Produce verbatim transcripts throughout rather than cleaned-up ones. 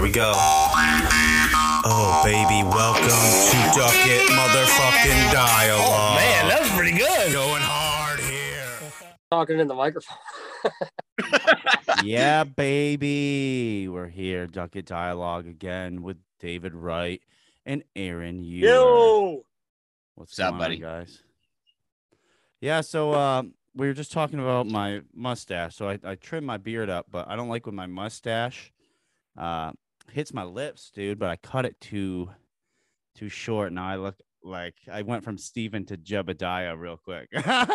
we go. Oh, baby, welcome to Duck It Motherfucking Dialogue. Oh, man, that was pretty good. Going hard here. Talking in the microphone. Yeah, baby. We're here, Duck It Dialogue again with David Wright and Aaron Ewer. Yo! What's What's up, going buddy? on, guys? Yeah, so uh, we were just talking about my mustache. So I, I trimmed my beard up, but I don't like when my mustache uh, hits my lips, dude. But I cut it too too short. Now I look like I went from Steven to Jebediah real quick.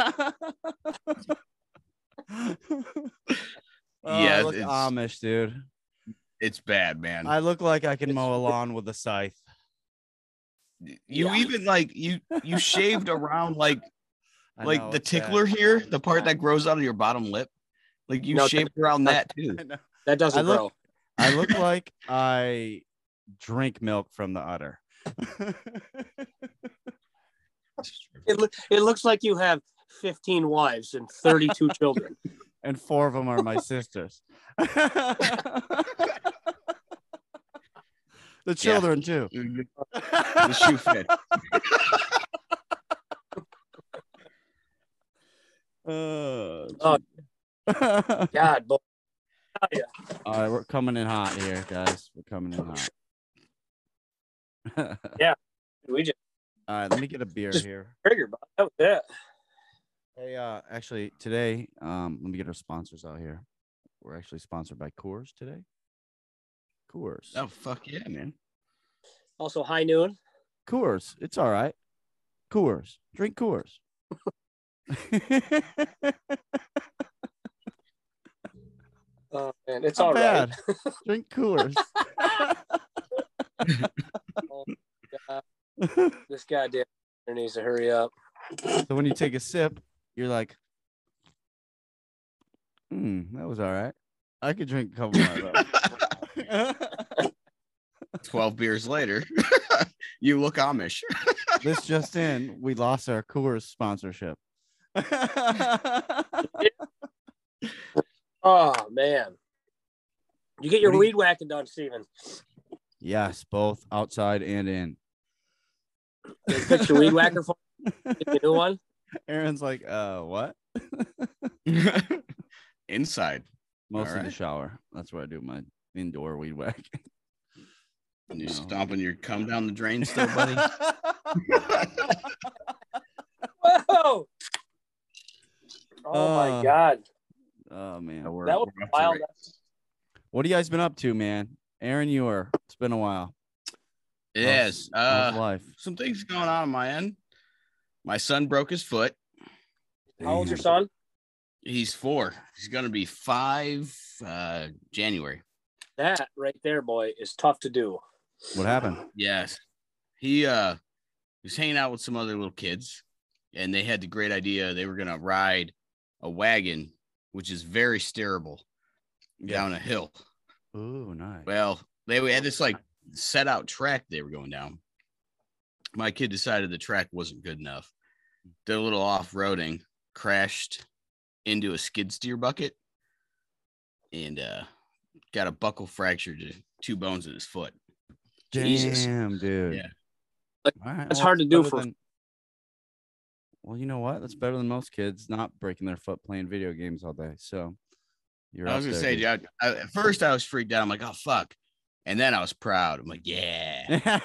Oh, Yeah, I look it's- Amish, dude. It's bad, man. I look like I can mow a lawn with a scythe. you Yeah. even like you you shaved around like I like know, the it's bad. tickler here, the part that grows out of your bottom lip. Like you No, shaved around that too. I know. That doesn't I look- grow. I look like I drink milk from the udder. It, lo- it looks like you have fifteen wives and thirty-two children. And four of them are my sisters. The children, too. The shoe fit. Uh, Oh. God, boy. All right, we're coming in hot here, guys. We're coming in hot. We just All right, let me get a beer Just- here. triggered, but that was it. Hey, uh, actually, today, um, let me get our sponsors out here. We're actually sponsored by Coors today. Coors. Oh fuck yeah, man. Also, high noon. Coors. It's all right. Coors. Drink Coors. Oh, man, it's Not all right. bad. Drink Coors. Oh, God. This goddamn needs to hurry up. So when you take a sip, you're like, hmm, that was all right. I could drink a couple more of those. Twelve beers later, you look Amish. This just in, we lost our Coors sponsorship. Oh, man. You get your What do you- weed whacking done, Steven. Yes, both outside and in. They fix your weed whacker for you. Get me a new one. Aaron's like, uh, what? Inside. Mostly the right. shower. That's where I do my indoor weed whack. And you're No. stomping your cum down the drain still, buddy. Whoa! Oh, Uh, my God. Oh man. We're- That was we're up to wild. rate. What have you guys been up to, man? Aaron, you are. It's been a while. Yes. How's Uh, life? some things going on on my end. My son broke his foot. How old's your son? He's four. He's gonna be five uh January. That right there, boy, is tough to do. What happened? Yes. He uh was hanging out with some other little kids, and they had the great idea they were gonna ride a wagon, which is very steerable, down a hill. Ooh, nice. Well, they had this like set out track they were going down. My kid decided the track wasn't good enough. Did a little off-roading, crashed into a skid steer bucket, and uh got a buckle fracture to two bones in his foot. Jesus. Damn, dude. Yeah. Like, All right, that's well, hard to it's do better for- than- Well, you know what? That's better than most kids not breaking their foot playing video games all day. So you're I was up gonna there, say, dude. dude, I, I, at first I was freaked out. I'm like, oh fuck. And then I was proud. I'm like, yeah.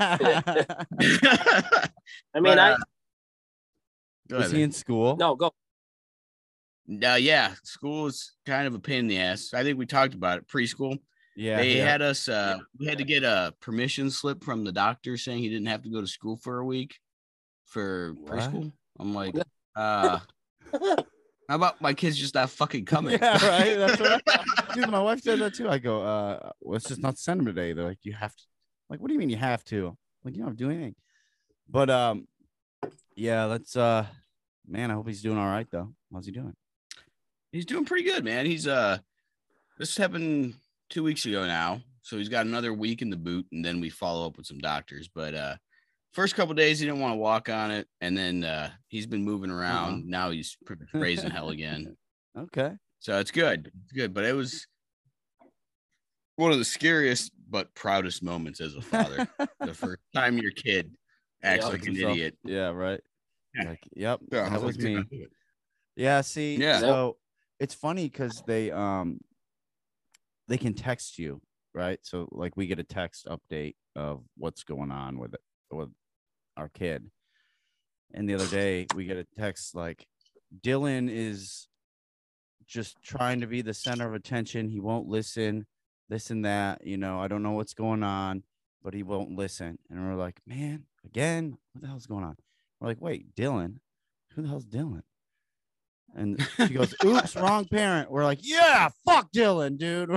I mean, But, I uh, Go Was ahead, he in school? no go. Uh, yeah, school is kind of a pain in the ass. I think we talked about it. Preschool. Yeah. they yeah. had us. Uh, we had to get a permission slip from the doctor saying he didn't have to go to school for a week for What? preschool. I'm like, uh, how about my kids just not fucking coming? Yeah, right. That's what I, dude, my wife said that too. I go, uh, well, it's just not send them today. They're like, you have to. I'm like, what do you mean you have to? I'm like, you don't have to do anything. But um, yeah, let's uh, man, I hope he's doing all right though. How's he doing? He's doing pretty good, man. He's uh, this happened two weeks ago now, so he's got another week in the boot, and then we follow up with some doctors. But uh, first couple of days he didn't want to walk on it, and then uh, he's been moving around. Uh-huh. Now he's raising hell again. Okay. So it's good. It's good. But it was one of the scariest but proudest moments as a father. The first time your kid acts Yeah. like an Himself. idiot. Yeah, right. Yeah. Like, yep, Yeah, I that was was like, me. "Dude, I'll do it." Yeah, see, Yeah. so it's funny because they um they can text you, right? So like we get a text update of what's going on with it with our kid. And the other day we get a text like Dylan is just trying to be the center of attention. He won't listen, this and that. You know, I don't know what's going on, but he won't listen. And we're like, man, again, what the hell's going on? We're like, wait, Dylan? Who the hell's Dylan? And she goes, oops, wrong parent. We're like, yeah, fuck Dylan, dude.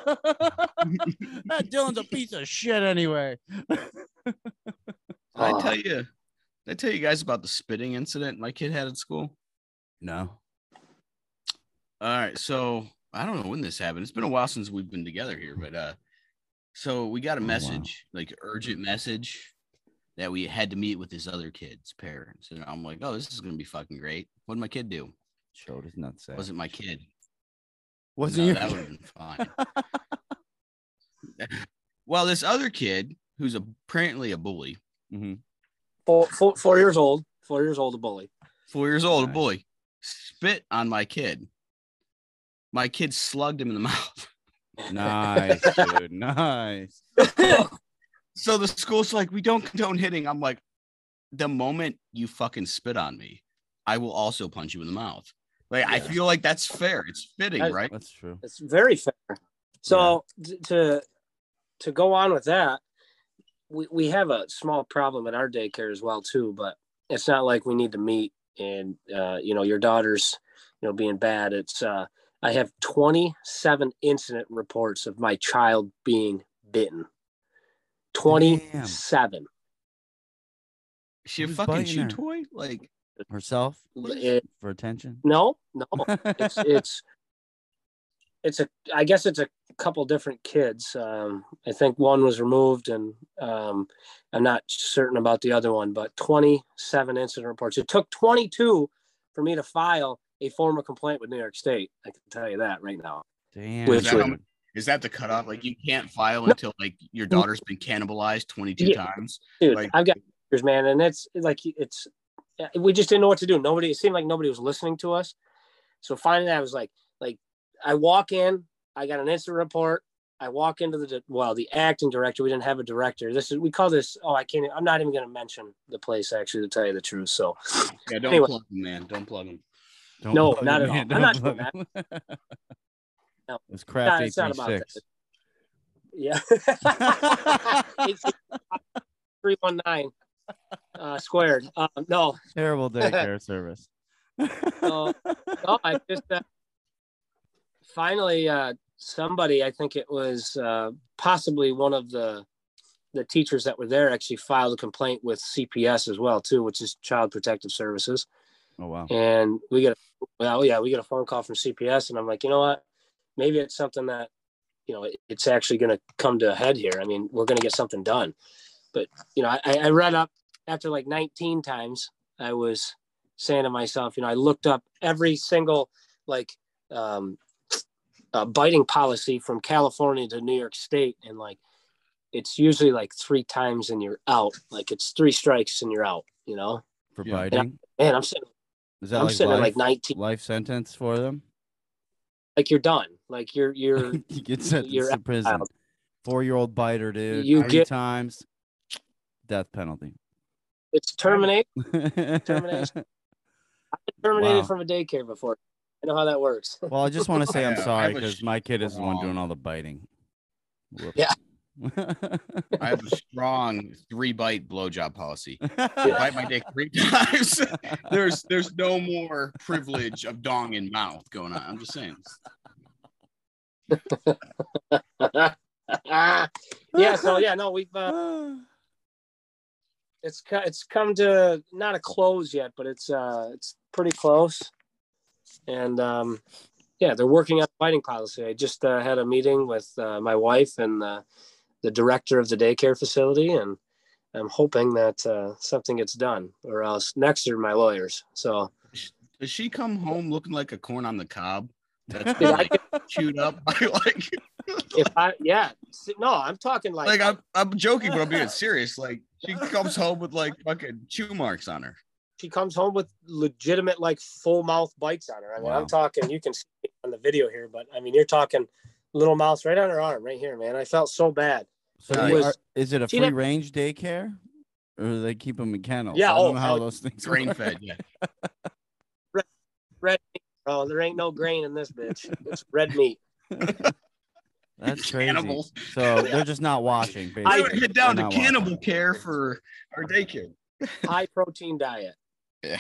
That Dylan's a piece of shit anyway. Did I tell you, did I tell you guys about the spitting incident my kid had at school? No. All right, so I don't know when this happened. It's been a while since we've been together here, but uh, so we got a Oh, wow. message, like urgent message, that we had to meet with this other kid's parents, and I'm like, oh, this is gonna be fucking great. What did my kid do? Showed his nuts. Wasn't my kid. Wasn't No, your that would have been fine. Well, this other kid, who's apparently a bully, Mhm. Four, four, four years old. Four years old, a bully. four years old, a Nice. bully, spit on my kid. My kid slugged him in the mouth. Nice, dude. Nice. So the school's like, we don't condone hitting. I'm like, the moment you fucking spit on me, I will also punch you in the mouth. Like, I Yeah. feel like that's fair. It's fitting, That's- right? That's true. It's very fair. So t- to to go on with that, we, we have a small problem at our daycare as well too, but it's not like we need to meet and uh, you know, your daughter's, you know, being bad. It's uh I have twenty-seven incident reports of my child being bitten. twenty-seven. Is she a Who's fucking biting chew her? toy? Like, Herself It- for attention. no, no. It's it's it's a I guess it's a couple different kids. Um, I think one was removed, and um, I'm not certain about the other one. But twenty-seven incident reports. It took twenty-two for me to file a formal complaint with New York State. I can tell you that right now. Damn. Which is, that how, would- mu- is that the cutoff? Like, you can't file No. until like your daughter's been cannibalized twenty-two Yeah. times. Dude, Like- I've got pictures, man, and it's like it's we just didn't know what to do. Nobody, it seemed like nobody was listening to us. So finally, I was like, like I walk in, I got an incident report. I walk into the well, the acting director. We didn't have a director. This is we call this. Oh, I can't. I'm not even going to mention the place actually, to tell you the truth. So Yeah, don't Anyway. plug them, man. Don't plug them. Don't No, plug not him at all. in, I'm don't not doing plug him. No. It's Craft Nah, eight it's not three about six. that. Yeah, three one nine uh, squared. Uh, no, Terrible daycare service. No. no, I just uh, finally uh, somebody. I think it was uh, possibly one of the the teachers that were there actually filed a complaint with C P S as well too, which is Child Protective Services. Oh wow. And we get a, well, yeah, we get a phone call from C P S, and I'm like, you know what? Maybe it's something that, you know, it, it's actually going to come to a head here. I mean, we're going to get something done. But you know, I, I read up after like nineteen times. I was saying to myself, you know, I looked up every single like um, uh, biting policy from California to New York State, and like it's usually like three times and you're out. Like it's three strikes and you're out. You know, For Yeah. biting. man, I'm sitting. Is that I'm like sitting at life, like nineteen. life sentence for them? Like you're done. Like you're you're You get sentenced you're to prison. out. Four year old biter, dude. You Three get- times. Death penalty. It's terminate Termination. terminated Wow. from a daycare before. I know how that works. Well, I just want to say I'm Yeah, I sorry have a because my kid is the one doing strong- all the biting. Whoops. Yeah. I have a strong three bite blowjob policy. You Yeah. bite my dick three times. there's there's no more privilege of dong in mouth going on. I'm just saying. yeah. So yeah, no, we've uh, it's co- it's come to not a close yet, but it's uh it's pretty close. And um, yeah, they're working on fighting policy. I just uh, had a meeting with uh, my wife and the the director of the daycare facility, and I'm hoping that uh, something gets done, or else next are my lawyers. So Does she come home looking like a corn on the cob? That's Dude, I like chewed up by like If I, yeah, no, I'm talking like, Like I'm, I'm joking, but I'm being serious. Like she comes home with like fucking chew marks on her. she comes home with legitimate like full mouth bites on her. I mean, Wow. I'm talking. You can see it on the video here, but I mean, you're talking little mouths right on her arm, right here, man. I felt so bad. So It they was- are- is it a she free didn't- range daycare, or do they keep them in kennels? Yeah, I don't oh, know how hell, those things Grain work. fed, yeah. red meat, bro. There ain't no grain in this bitch. It's red meat. That's crazy. Cannibals. So they're just not watching. I Basically. would get down They're to not cannibal watching. care for our daycare. High protein diet. Yeah.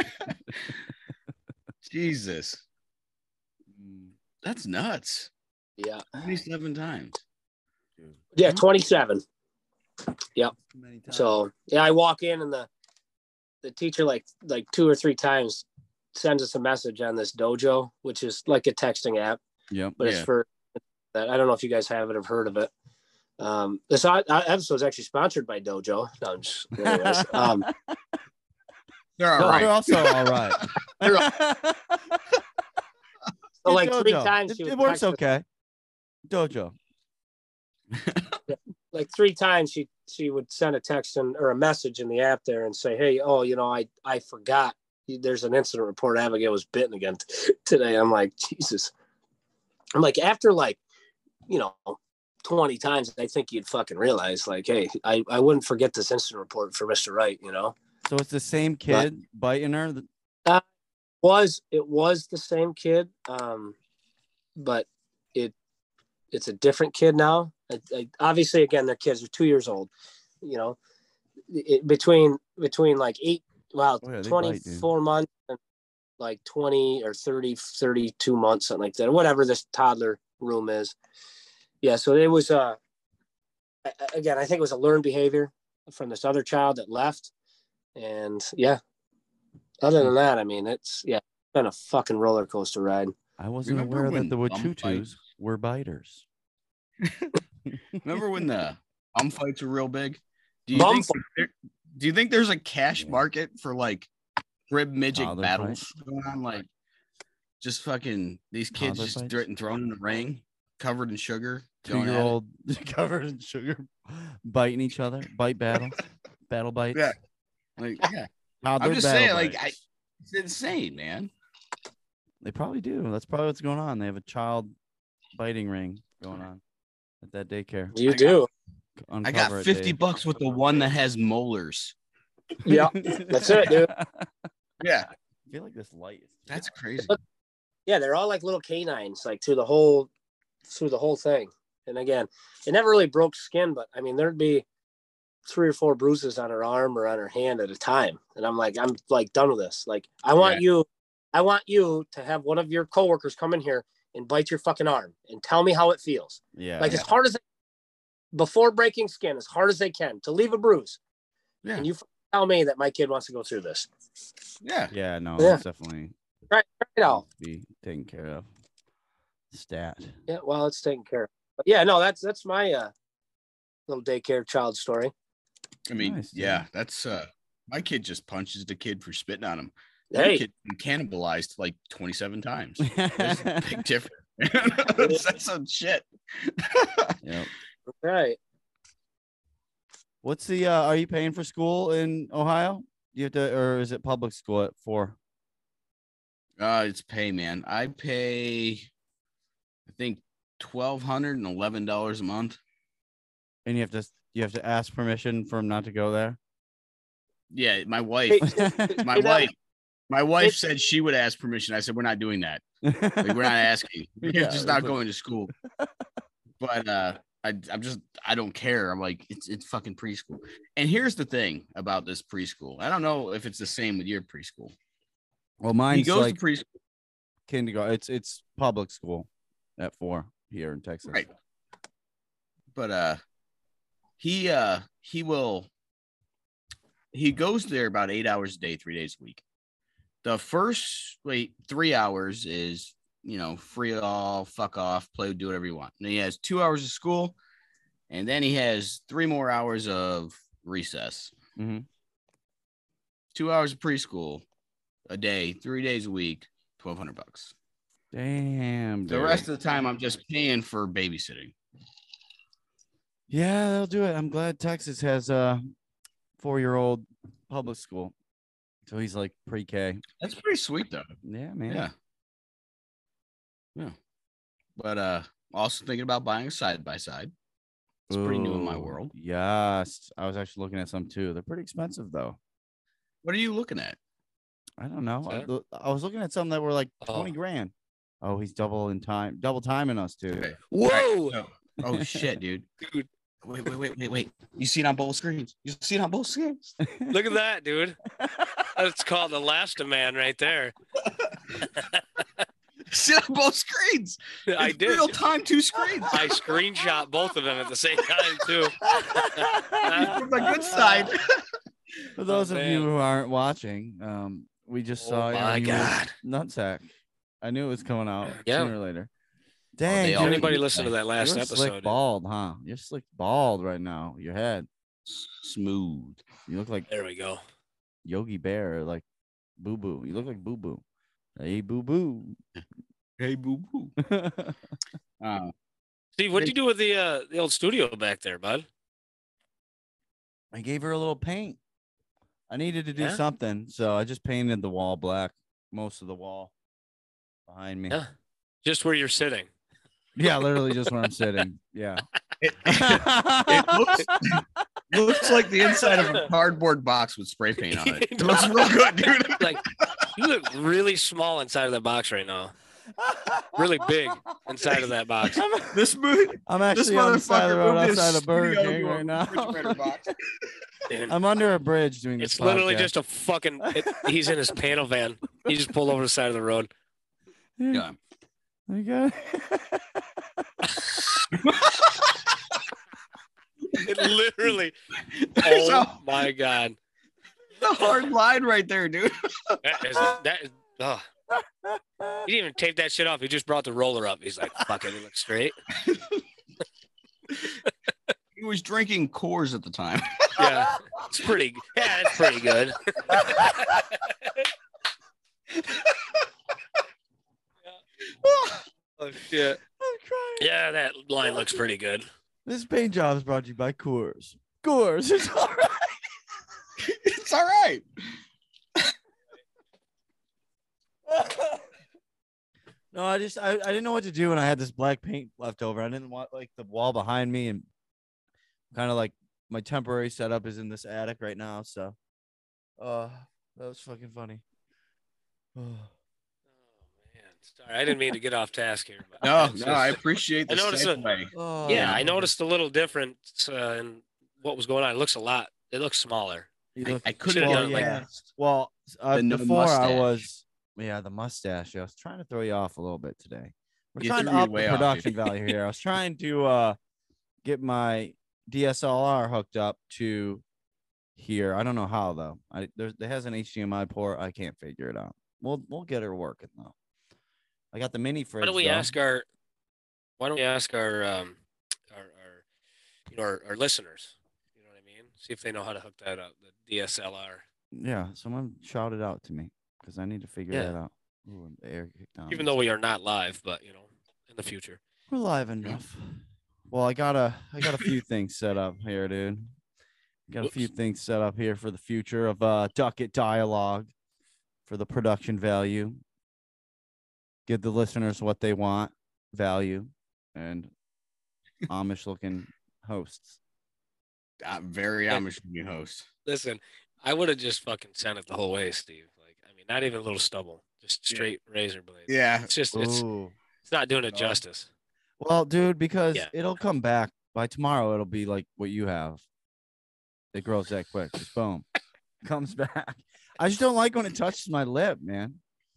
Jesus. Mm, That's nuts. Yeah. twenty-seven times. dude. Yeah, twenty-seven. Too many times. So yeah, I walk in and the the teacher like like two or three times sends us a message on this Dojo, which is like a texting app, Yep. but Yeah. it's for that. I don't know if you guys have it or heard of it. Um, this o- episode is actually sponsored by Dojo. No, I'm just, anyways, um, They're all No, right. They're also all right. so like three Dojo. times It, she would it works text us- okay. Dojo. like three times she she would send a text and or a message in the app there and say, hey, oh, you know, I I forgot there's an incident report. Abigail was bitten again t- today. I'm like, Jesus. I'm like, after like, you know, twenty times, I think you'd fucking realize like, hey, I, I wouldn't forget this incident report for Mister Wright, you know. So it's the same kid biting her. th- Was it was the same kid, um, but it it's a different kid now. I, I, obviously, again, their kids are two years old. You know, it, between between like eight, wow, Oh, yeah, they bite, twenty-four months and like twenty or thirty, thirty-two months, something like that, or whatever this toddler room is. Yeah, so it was uh a- again, I think it was a learned behavior from this other child that left, and yeah. Other than that, I mean, it's yeah, it's been a fucking roller coaster ride. I wasn't Remember aware that when the bum Wachutus fights- were biters. Remember when the bum fights were real big? Do you Bum think there, do you think there's a cash Yeah. market for like rib midget Toddler battles fights? going on? Like just fucking these kids Toddler just fights? getting thrown in the ring, covered in sugar. Two going at year it? old covered in sugar, biting each other, bite battles, battle bites. Yeah. Like, yeah. Toddler I'm just battle saying, like, I, bites. it's insane, man. They probably do. That's probably what's going on. They have a child biting ring going on at that daycare. You I got- do. I Uncover got it, fifty Dave. bucks with the one that has molars. Yeah, that's it, dude. Yeah. I feel like this light is That's crazy. Yeah, they're all like little canines, like through the whole through the whole thing. And again, it never really broke skin, but I mean, there'd be three or four bruises on her arm or on her hand at a time. And I'm like, I'm like done with this. Like, I want Yeah. you, I want you to have one of your coworkers come in here and bite your fucking arm and tell me how it feels. Yeah. Like as hard as they, before breaking skin, as hard as they can to leave a bruise. Yeah. And you f- tell me that my kid wants to go through this. Yeah. yeah, no, Yeah. that's definitely Right, right out. needs to be taken care of. Stat. Yeah, well, it's taken care of. But yeah, no, that's that's my uh little daycare child story. I mean, Nice, dude. yeah, that's uh my kid just punches the kid for spitting on him. Hey. Hey, kid been cannibalized like twenty-seven times. There's a big difference. that's, that's some shit. Yep. Right. What's the uh are you paying for school in Ohio? You have to, or is it public school at four? Uh, it's pay, man. I pay, I think twelve hundred and eleven dollars a month. And you have to you have to ask permission for him not to go there? Yeah, my wife, Hey, my Hey, that- wife, my wife It's- said she would ask permission. I said we're not doing that. Like, we're not asking. We're Yeah, just it's not like- going to school. But uh, I, I'm just, I don't care. I'm like, it's it's fucking preschool. And here's the thing about this preschool. I don't know if it's the same with your preschool. Well, He mine's goes like to preschool, kindergarten. It's it's public school at four here in Texas. right? But uh, he uh he will. He goes there about eight hours a day, three days a week. The first wait three hours is you know free all, fuck off, play, do whatever you want. And he has two hours of school, and then he has three more hours of recess. Mhm. Two hours of preschool a day, three days a week, twelve hundred bucks. Damn. The dude. rest of the time, I'm just paying for babysitting. Yeah, they'll do it. I'm glad Texas has a four-year-old public school. So he's like pre-K. That's pretty sweet, though. Yeah, man. Yeah. Yeah. But uh, also thinking about buying a side by side. It's pretty new in my Ooh, world. Yes. I was actually looking at some too. They're pretty expensive though. What are you looking at? I don't know. I, Okay. lo- I was looking at some that were like twenty Oh. grand. Oh, he's double in time, double timing us too. Okay. Whoa, So- oh shit, dude. dude! Wait, wait, wait, wait, wait. You see it on both screens. You see it on both screens. Look at that, dude. That's called Elastoman right there. See it on both screens. I It's did. real time, two screens. I screenshot both of them at the same time too. From the good side. For those Oh, of you man. who aren't watching, um, we just saw Oh your my new God. nutsack. I knew it was coming out Yeah. sooner or later. Dang, they all dude, Anybody you- listen to that last you're slick episode? bald, huh? You're slick bald right now. Your head. Smooth. You look like There we go. Yogi Bear, or like Boo Boo. You look like Boo Boo. Hey, Boo Boo. Hey, boo boo. Uh, Steve, what'd you do with the uh, the old studio back there, bud? I gave her a little paint. I needed to do Yeah? something, so I just painted the wall black, most of the wall behind me. Yeah. Just where you're sitting. Yeah, literally just where I'm sitting. Yeah. it, it looks, looks like the inside of a cardboard box with spray paint on it. It looks real good, dude. Like you look really small inside of that box right now. Really big inside of that box. This movie, I'm this actually on the side of the road motherfucker moved his outside of Burger studio King to a right now. refrigerator box. Dude, I'm under a bridge doing this. it's literally podcast. just a fucking. It, he's in his panel van. He just pulled over the side of the road. Yeah. Okay. It literally. There's Oh a, my god. a hard line right there, dude. That is. That is. Oh. He didn't even tape that shit off. He just brought the roller up. He's like, "Fuck it, it looks straight." He was drinking Coors at the time. Yeah, it's pretty. Yeah, it's pretty good. Oh shit. I'm crying. Yeah, that line looks pretty good. This paint job is brought to you by Coors. Coors, it's all right. It's all right. No, I just I, I didn't know what to do, and I had this black paint left over. I didn't want like the wall behind me, and kind of like my temporary setup is in this attic right now. So, uh, that was fucking funny. Oh man, sorry, I didn't mean to get off task here. But No, it's no, just- I appreciate the I noticed it. segue. Oh, yeah, I noticed a little difference uh, in what was going on. It looks a lot. It looks smaller. You I, look- I couldn't Should've get done it it like yeah. like Well, uh, The no before I mustache. was, yeah, the mustache. I was trying to throw you off a little bit today. We're You trying to threw me up way the off, production dude. value here. I was trying to uh get my D S L R hooked up to here. I don't know how though. I there's there has an H D M I port. I can't figure it out. We'll we'll get her working though. I got the mini fridge. Why don't we though. ask our? Why don't we ask our um, our, our you know our, our listeners? You know what I mean? See if they know how to hook that up. The D S L R. Yeah, someone shout it out to me because I need to figure Yeah. that out. Ooh, and the air kicked down. Even though we are not live, but you know, in the future. We're live enough. Well, I got a I got a few things set up here, dude. Got a few Whoops. things set up here for the future of uh Duck It Dialogue for the production value. Give the listeners what they want, value, and Amish looking hosts. I'm very Yeah. Amish new host. Listen, I would have just fucking sent it the whole way, Steve. Like, I mean, not even a little stubble, just Yeah. straight razor blade. Yeah. It's just it's Ooh. it's not doing it No. justice. Well, dude, because Yeah. it'll come back by tomorrow. It'll be like what you have. It grows that quick. Just boom, comes back. I just don't like when it touches my lip, man.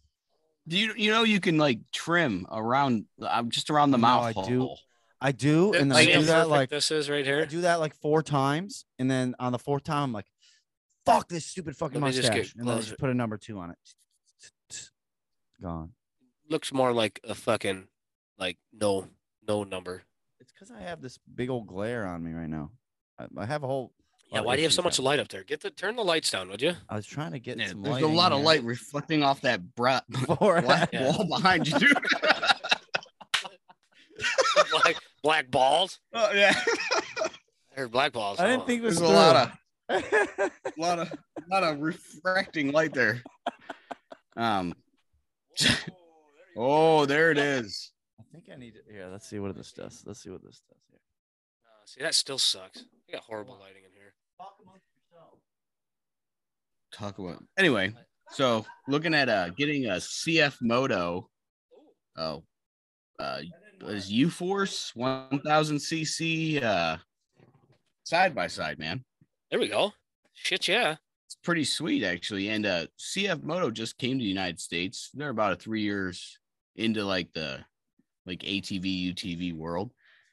Do you you know you can like trim around I'm just around the No, mouth I hole. do. I do, and then See I how do that perfect like this is right I here. do that like four times, and then on the fourth time, I'm like, "Fuck this stupid fucking Let me just mustache," get and then I closer. just put a number two on it. Gone. Looks more like a fucking like no no number. It's because I have this big old glare on me right now. I, I have a whole Yeah, lot why of do you have so issues much happening. light up there? Get the turn the lights down, would you? I was trying to get Yeah, some there's light. a lot of light reflecting off that bra- black Yeah. wall behind you, dude. black black balls. Oh yeah. I heard black balls. I didn't Oh. think it was There's a lot of of. a lot of a lot of refracting light there. Um. Oh, there it is. I think I need to. Here, let's see what this does. Let's see what this does here. Uh, see, that still sucks. You got horrible lighting in here. Talk about anyway. So looking at uh getting a C F Moto. Oh, uh, is U Force one thousand c c uh side by side, man. There we go. Shit, yeah. It's pretty sweet actually. And uh C F Moto just came to the United States. They're about a three years into like the like A T V, U T V world.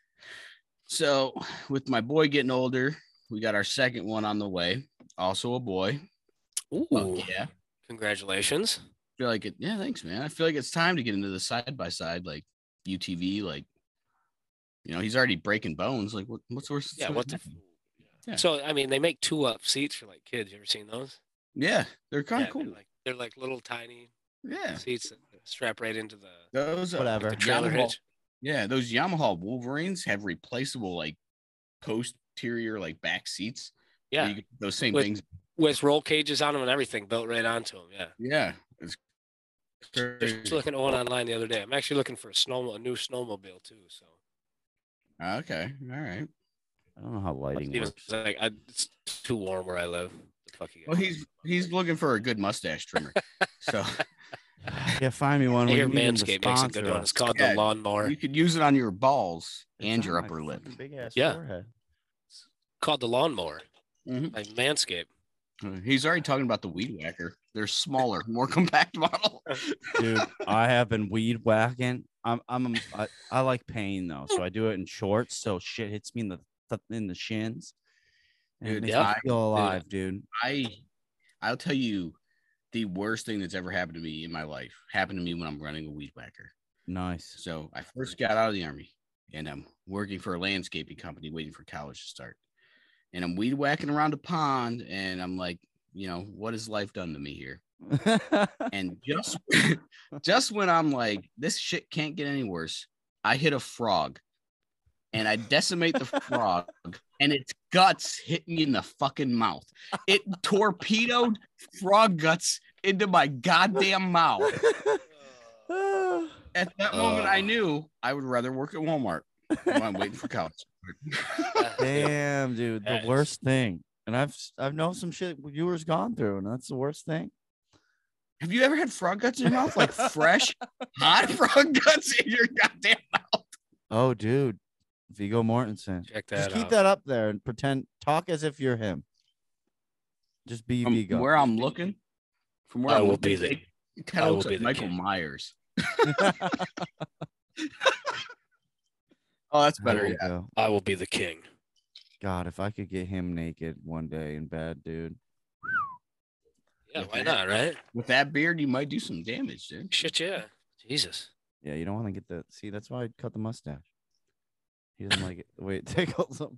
So with my boy getting older, we got our second one on the way. Also a boy. Ooh, Fuck yeah. congratulations. I feel like it. Yeah, thanks, man. I feel like it's time to get into the side by side, like U T V. Like, you know, he's already breaking bones. Like, what, what's worse? Yeah, what the? F- Yeah. So, I mean, they make two up seats for like kids. You ever seen those? Yeah, they're kind Yeah, of cool. They're like, they're like little tiny Yeah, seats that strap right into the, those uh, Whatever. the trailer Yamaha- hitch. Yeah, those Yamaha Wolverines have replaceable like posterior like back seats. Yeah, you get those same With- things. with roll cages on them and everything built right onto them. Yeah. Yeah, it's Just crazy. looking at one online the other day. I'm actually looking for a snow, a new snowmobile too. So Okay, all right. I don't know how lighting Steven's works. like, I, it's too warm where I live. The fuck you Well, guys. he's he's looking for a good mustache trimmer. So Yeah, find me one. I We hear need him to Manscaped makes a good sponsor one. us. It's called Yeah, the lawnmower. you could use it on your balls It's and your on my upper lip. fucking Big ass Yeah. forehead. Called the lawnmower Mhm. by Manscaped. Uh, He's already talking about the weed whacker. They're smaller, more compact model. Dude, I have been weed whacking. I'm I'm I, I like pain though, so I do it in shorts. So shit hits me in the in the shins. And it Dude, makes yeah. me feel alive, dude. I, I'll tell you, the worst thing that's ever happened to me in my life happened to me when I'm running a weed whacker. Nice. So I first got out of the army, and I'm working for a landscaping company, waiting for college to start. And I'm weed whacking around a pond, and I'm like, you know, what has life done to me here? And just, just when I'm like, this shit can't get any worse, I hit a frog, and I decimate the frog, and its guts hit me in the fucking mouth. It torpedoed frog guts into my goddamn mouth. At that moment, I Uh. knew I would rather work at Walmart while I'm waiting for college. Damn, dude, the That is- worst thing. And I've I've known some shit viewers gone through, and that's the worst thing. Have you ever had frog guts in your mouth? Like fresh, hot frog guts in your goddamn mouth? Oh, dude, Vigo Mortensen. Check that Just keep out. that up there and pretend talk as if you're him. Just be From Vigo. where I'm looking, from where I I'm will looking, be the- it, it kind I of will looks be like the Michael king. Myers. Oh, that's better. There you Yeah. go. I will be the king. God, if I could get him naked one day in bed, dude. Yeah, why not, right? With that beard, you might do some damage, dude. Shit, yeah. Jesus. Yeah, you don't want to get the see. That's why I cut the mustache. He doesn't like it the way it tickles him.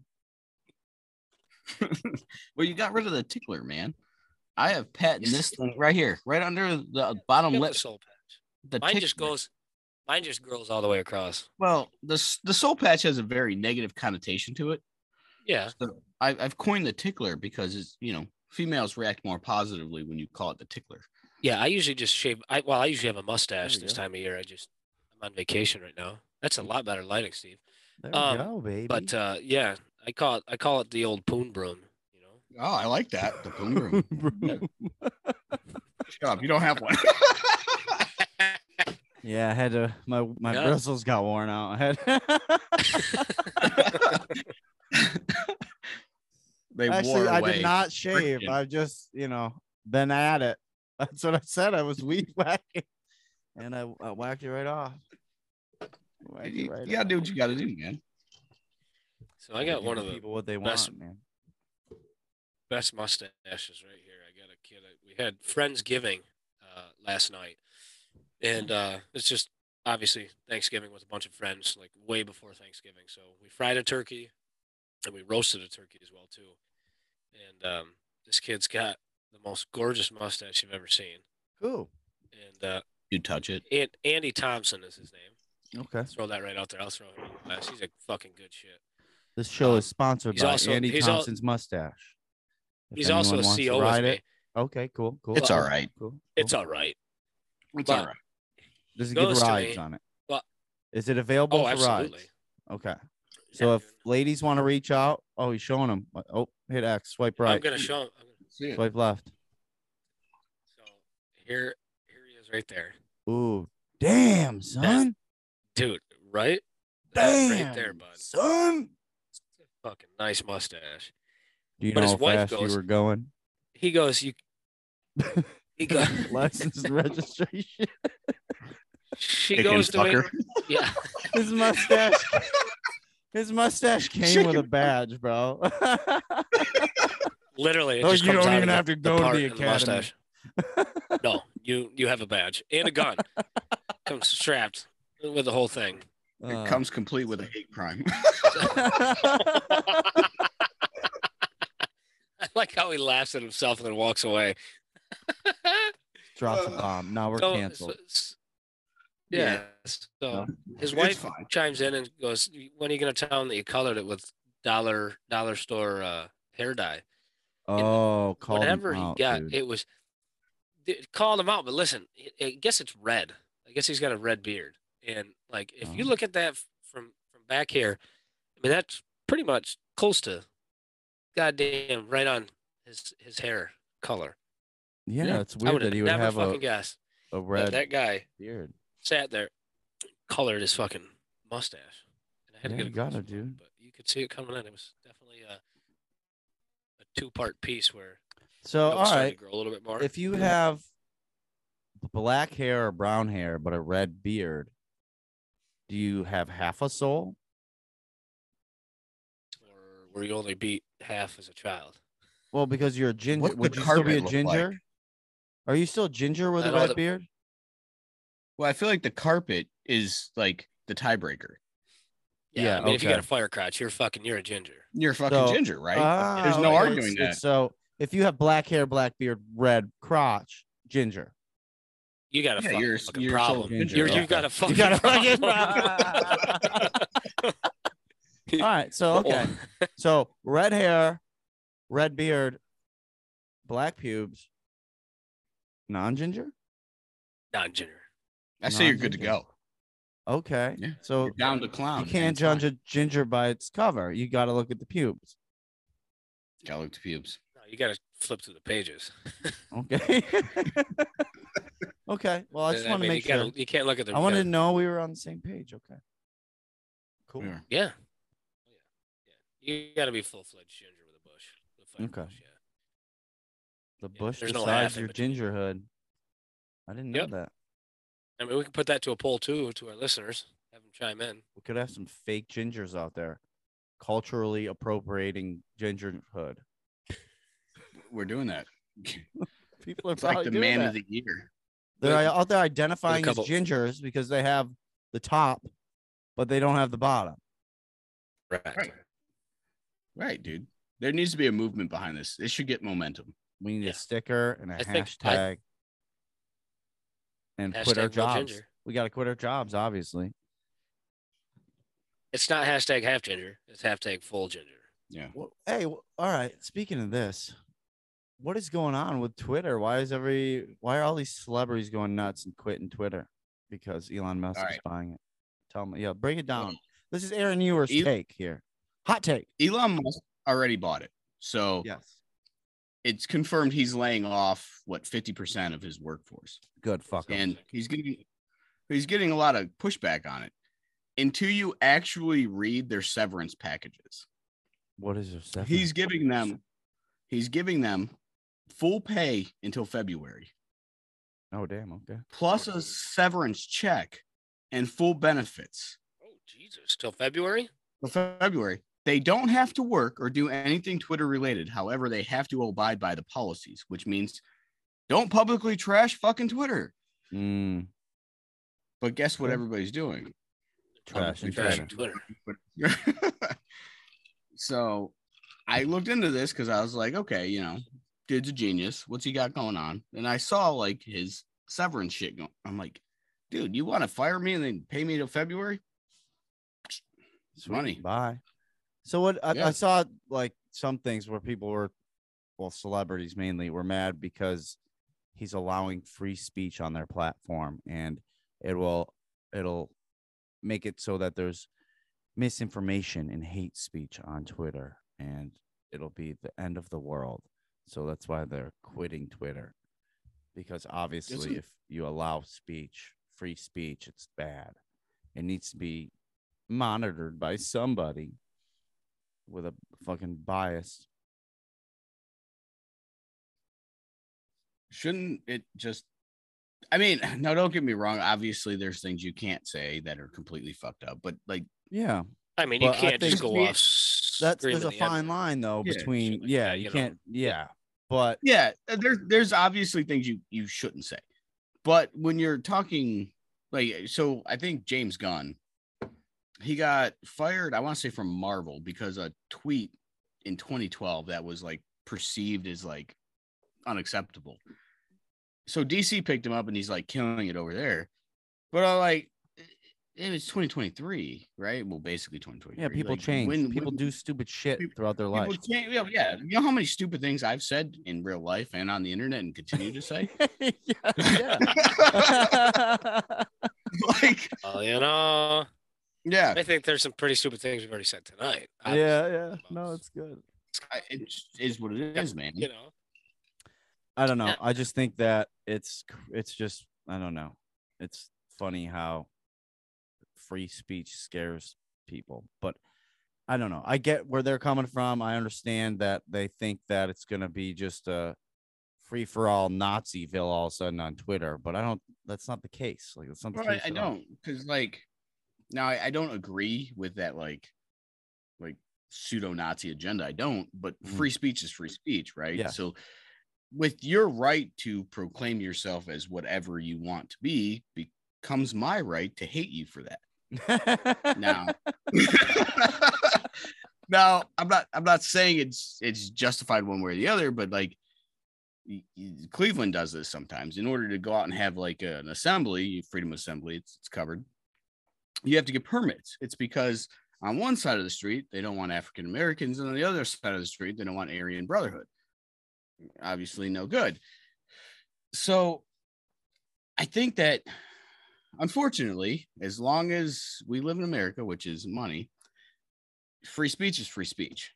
Well, you got rid of the tickler, man. I have pet in this thing right here, right under the bottom Got lip. the soul patch. The Mine just tickler. goes. Mine just grows all the way across. Well, the s- the soul patch has a very negative connotation to it. Yeah. So I, I've coined the tickler because it's, you know, females react more positively when you call it the tickler. Yeah. I usually just shave. I well, I usually have a mustache There you this go. time of year. I just I'm on vacation right now. That's a lot better lighting, Steve. There Um, we go, baby. But uh, yeah, I call it I call it the old poon broom. You know. Oh, I like that. The boom room. Shut up. You don't have one. yeah, I had to. My my Yeah. bristles got worn out. I had. They Actually, wore I away. did not shave. Friction. I've just, you know, been at it. That's what I said. I was weed whacking, and I, I whacked it right off. Whacked it You, right you gotta off. do what you gotta do, man. So I got Give one of the people what they best- want, man. best mustaches right here. I got a kid. We had Friendsgiving uh, last night, and uh, it's just obviously Thanksgiving with a bunch of friends, like way before Thanksgiving. So we fried a turkey, and we roasted a turkey as well too. and um, this kid's got the most gorgeous mustache you've ever seen. Who? And uh, You touch it. and Andy Thompson is his name. Okay. I'll throw that right out there. I'll throw him in the class. He's a fucking good shit. This show Um, is sponsored he's by also- Andy he's al- Thompson's mustache. If He's also a anyone wants C to O with ride me. it- Okay, cool, cool. It's cool, all right. Cool, cool. It's all right. It's But- all right. Does it He give goes to rides me- on it? Well- Is it available Oh, for absolutely. rides? Okay. So if ladies want to reach out, oh, he's showing them. Oh, hit X, swipe I'm right, gonna show him. I'm gonna- See it. swipe left. So here, here he is, right there, Ooh, damn, son. dude. Right? That's Damn, right there, bud. son. Fucking nice mustache. Do you But know his how wife fast you goes- were going? He goes, you. He goes. License and registration. She Chicken goes to me. fucker. Yeah. His mustache. His mustache came with a badge, bro. Literally, it Oh, just you comes don't out even of have the, to go to part the in academy. mustache. No, you you have a badge and a gun. Comes strapped with the whole thing. It Uh, comes complete with a hate crime. I like how he laughs at himself and then walks away. drops a bomb. Now we're So- canceled. so- s- yeah. So his It's wife fine. chimes in and goes, "When are you going to tell him that you colored it with dollar dollar store uh, hair dye?" Oh, call Whatever him he out, got, dude. it was it called him out. But listen, I I guess it's red. I guess he's got a red beard, and like if you Oh. look at that f- from from back here, I mean that's pretty much close to goddamn right on his his hair color. Yeah, Yeah. it's I weird would that have he would never have fucking a, guessed a that red that guy beard. sat there, colored his fucking mustache. And I had Yeah, to you get a gotta, close look, dude. but you could see it coming in. It was definitely a a two part piece where So, it all started right, to grow a little bit more. if you have black hair or brown hair but a red beard, do you have half a soul? Or where you only beat half as a child. Well, because you're a ginger. What's the Would you still be a carpet look like? ginger? Are you still ginger with I a know red the- beard? Well, I feel like the carpet is like the tiebreaker. Yeah, Yeah, I mean, if you got a okay. fire crotch, you're fucking, you're a ginger. You're a fucking So, ginger, right? Ah, There's no okay. arguing It's- that. it's- So if you have black hair, black beard, red crotch, ginger. You got a Yeah, fucking, you're- fucking you're a problem. ginger, You're, okay. you got a fucking You got a fucking problem. All right, so okay, so red hair, red beard, black pubes, non-ginger. Non-ginger. I say you're good to Non-ginger. go. Okay, Yeah. so You're down to clown. you can't judge a ginger by its cover. You got to look at the pubes. Gotta look to pubes. No, you got to flip through the pages. Okay. Okay. Well, I just want to mean, make you gotta, sure. You can't look at the. I wanted to yeah. know we were on the same page. Okay. Cool. Yeah. Yeah. Yeah. You got to be full-fledged ginger with a bush. With a fire Okay. bush, yeah. The Yeah, bush there's no decides half in your between. gingerhood. I didn't know Yep. that. I mean, we can put that to a poll too to our listeners. Have them chime in. We could have some fake gingers out there, culturally appropriating gingerhood. We're doing that. People are It's like probably the doing man that. of the year. They're With- out there identifying as couple- gingers because they have the top, but they don't have the bottom. Right. Right. Right, dude. There needs to be a movement behind this. It should get momentum. We need Yeah. a sticker and a I think hashtag, I- and quit our Hashtag no jobs. ginger. We got to quit our jobs, obviously. It's not hashtag half ginger. It's hashtag full ginger. Yeah. Well, hey, well, all right. Speaking of this, what is going on with Twitter? Why is every why are all these celebrities going nuts and quitting Twitter because Elon Musk All is right. buying it? Tell me, yeah, break it down. This is Aaron Ewer's El- take here. Hot take. Elon Musk already bought it. So Yes. it's confirmed he's laying off what fifty percent of his workforce. Good. Fuck 'em. And he's getting he's getting a lot of pushback on it until you actually read their severance packages. What is your severance? He's giving them he's giving them full pay until February, Oh damn. Okay. plus a severance check and full benefits. Oh Jesus! Till February? For February. They don't have to work or do anything Twitter related. However, they have to abide by the policies, which means don't publicly trash fucking Twitter. Mm, But guess what Yeah. everybody's doing? trash and Publicly Trashing Twitter. Twitter. so I looked into this because I was like, okay, you know, dude's a genius. What's he got going on? And I saw like his severance shit going. I'm like, dude, you want to fire me and then pay me till February? It's money. Bye. So what I, Yeah. I saw like some things where people were, well, celebrities mainly were mad because he's allowing free speech on their platform, and it will it'll make it so that there's misinformation and hate speech on Twitter, and it'll be the end of the world. So that's why they're quitting Twitter, because obviously Isn't- if you allow speech, free speech, it's bad. It needs to be monitored by somebody with a fucking bias. Shouldn't it just? I mean, no, don't get me wrong. Obviously, there's things you can't say that are completely fucked up, but like, Yeah. I mean, But you I can't just think go off. That's screaming there's a the fine N-word. line though Yeah, between shit like yeah, that, you you know? can't yeah. But yeah, there's there's obviously things you you shouldn't say, but when you're talking like, so I think James Gunn, he got fired. I want to say from Marvel because a tweet in twenty twelve that was like perceived as like unacceptable. So D C picked him up and he's like killing it over there. But I like it was twenty twenty-three, right? Well, basically twenty twenty-three. yeah, people like, change. when- people when- do stupid shit people- throughout their People life. change, yeah, yeah. You know how many stupid things I've said in real life and on the internet and continue to say? yeah. Like, Well, you know, yeah, I think there's some pretty stupid things we've already said tonight. yeah, yeah. No, it's good. I- it is what it is, man. You know, I don't know. Yeah. I just think that it's it's just I don't know. It's funny how free speech scares people, but I don't know. I get where they're coming from. I understand that they think that it's gonna be just a free for all Naziville all of a sudden on Twitter, but I don't. That's not the case. Like that's not the Well, I, case. I at all. don't, because like now I, I don't agree with that like like pseudo-Nazi agenda. I don't, but Mhm. free speech is free speech, right? Yeah. So with your right to proclaim yourself as whatever you want to be becomes my right to hate you for that. Now, now I'm not I'm not saying it's it's justified one way or the other, but like y- y- Cleveland does this sometimes. In order to go out and have like an assembly, freedom of assembly, it's, it's covered. You have to get permits. It's because on one side of the street they don't want African Americans, and on the other side of the street they don't want Aryan Brotherhood. Obviously, no good. So, I think that unfortunately, as long as we live in America, which is money, free speech is free speech,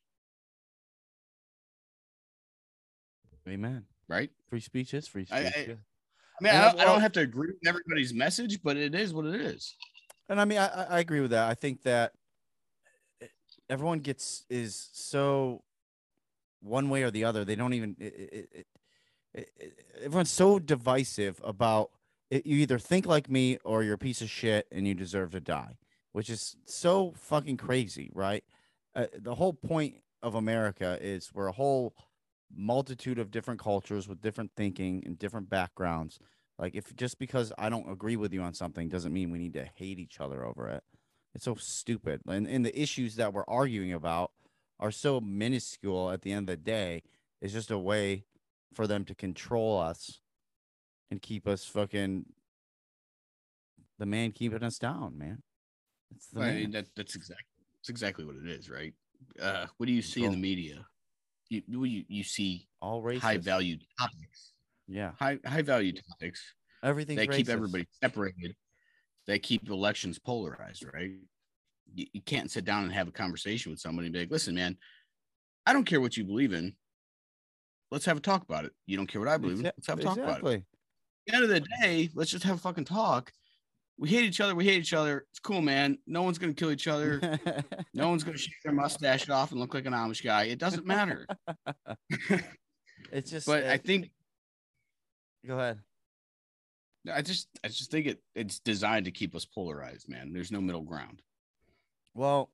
Amen. right? Free speech is free speech. I- I- yeah. I mean, I And, don't, I well- don't have to agree with everybody's message, but it is what it is. And I mean, I, I I agree with that. I think that everyone gets is so one way or the other. They don't even. It, it, it, it, it- everyone's so divisive about it. You either think like me or you're a piece of shit and you deserve to die, which is so fucking crazy, right? Uh, the whole point of America is we're a whole multitude of different cultures with different thinking and different backgrounds. Like, if just because I don't agree with you on something doesn't mean we need to hate each other over it. It's so stupid. And, and the issues that we're arguing about are so minuscule at the end of the day. It's just a way for them to control us and keep us fucking the man keeping us down, man. It's the I man. mean, that, that's exactly that's exactly what it is, right? Uh, what do you see in the Control. media? You you, you see All racist. high valued topics, Yeah. high high value topics Everything's that keep racist. everybody separated, that keep elections polarized, right? You, you can't sit down and have a conversation with somebody and be like, listen, man, I don't care what you believe in. Let's have a talk about it. You don't care what I believe in. Exa- Let's have a talk about it. exactly. At the end of the day, let's just have a fucking talk. We hate each other. We hate each other. It's cool, man. No one's going to kill each other. No one's going to shave their mustache off and look like an Amish guy. It doesn't matter. It's just. But I it- think go ahead. I just I just think it it's designed to keep us polarized, man. There's no middle ground. Well,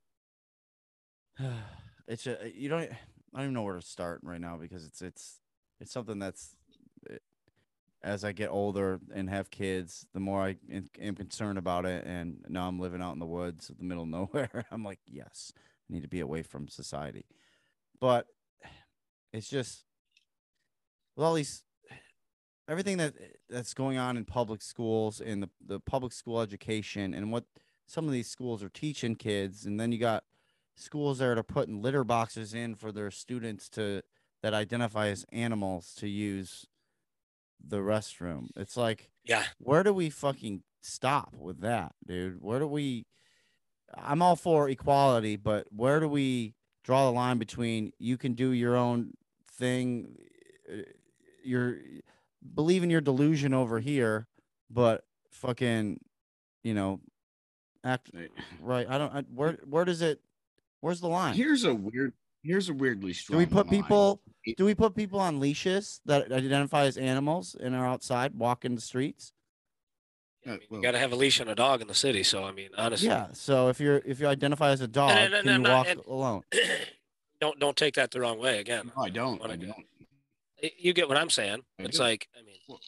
it's a you don't. I don't even know where to start right now because it's it's it's something that's it, as I get older and have kids, the more I am, am concerned about it. And now I'm living out in the woods, in the middle of nowhere. I'm like, yes, I need to be away from society. but it's just with all these everything that that's going on in public schools and the, the public school education and what some of these schools are teaching kids, and then you got schools that are putting litter boxes in for their students to that identify as animals to use the restroom. It's like, Yeah. where do we fucking stop with that, dude? Where do we I'm all for equality, but where do we draw the line between you can do your own thing, you're believe in your delusion over here, but fucking, you know, act right. I don't. I, where where does it? Where's the line? Here's a weird. Here's a weirdly strong. Do we put line. people? Do we put people on leashes that identify as animals and are outside walking the streets? I mean, you got to have a leash on a dog in the city. So I mean, honestly. Yeah. So if you're if you identify as a dog, and, and, can and you walk not, alone? Don't don't take that the wrong way. Again, no, I don't. I don't. You get what I'm saying? I it's do. like, I mean, well,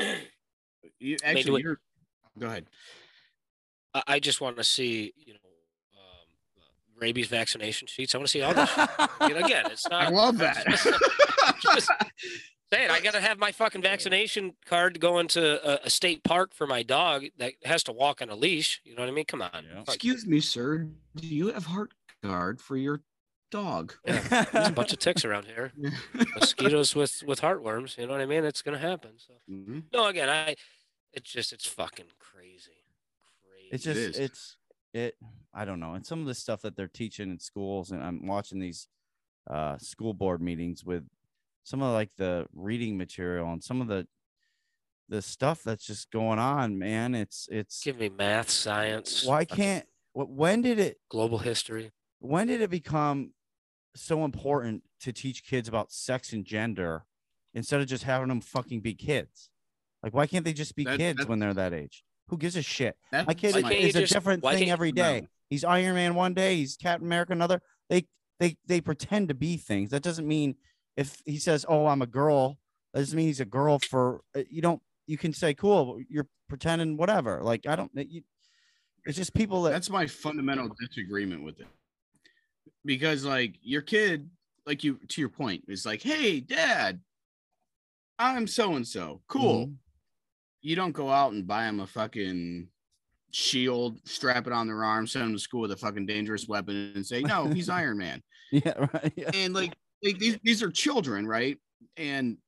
you actually, you're, go ahead. I, I just want to see, you know, um, uh, rabies vaccination sheets. I want to see all this. You know, again, it's not. I love that. Just saying, I got to have my fucking vaccination card to go into a, a state park for my dog that has to walk on a leash. You know what I mean? Come on. Yeah. Excuse me, sir. Do you have heart guard for your dog? Yeah, there's a bunch of ticks around here. Mosquitoes with with heartworms. You know what I mean? It's gonna happen. So Mm-hmm. no, again, I. It's just it's fucking crazy. Crazy. It's just It is. it's it. I don't know. And some of the stuff that they're teaching in schools, and I'm watching these uh, school board meetings with some of like the reading material and some of the the stuff that's just going on, man. It's it's. Give me math, science. Why can't? When did it? Global history. When did it become so important to teach kids about sex and gender instead of just having them fucking be kids? Like, why can't they just be That- kids that's- when they're that age? Who gives a shit? That's My kid Why is, can't you is a just- different why thing can't- every day. No. He's Iron Man one day, he's Captain America another. They they they pretend to be things. That doesn't mean if he says, "Oh, I'm a girl," that doesn't mean he's a girl for uh, you don't you can say, "Cool, you're pretending whatever." Like, I don't you, it's just people that That's my fundamental disagreement with it. Because like your kid, like you to your point, is like, hey, dad, I'm so and so. Cool. Mhm. You don't go out and buy him a fucking shield, strap it on their arm, send him to school with a fucking dangerous weapon, and say, no, he's Iron Man. Yeah, right. Yeah. And like, like these these are children, right? And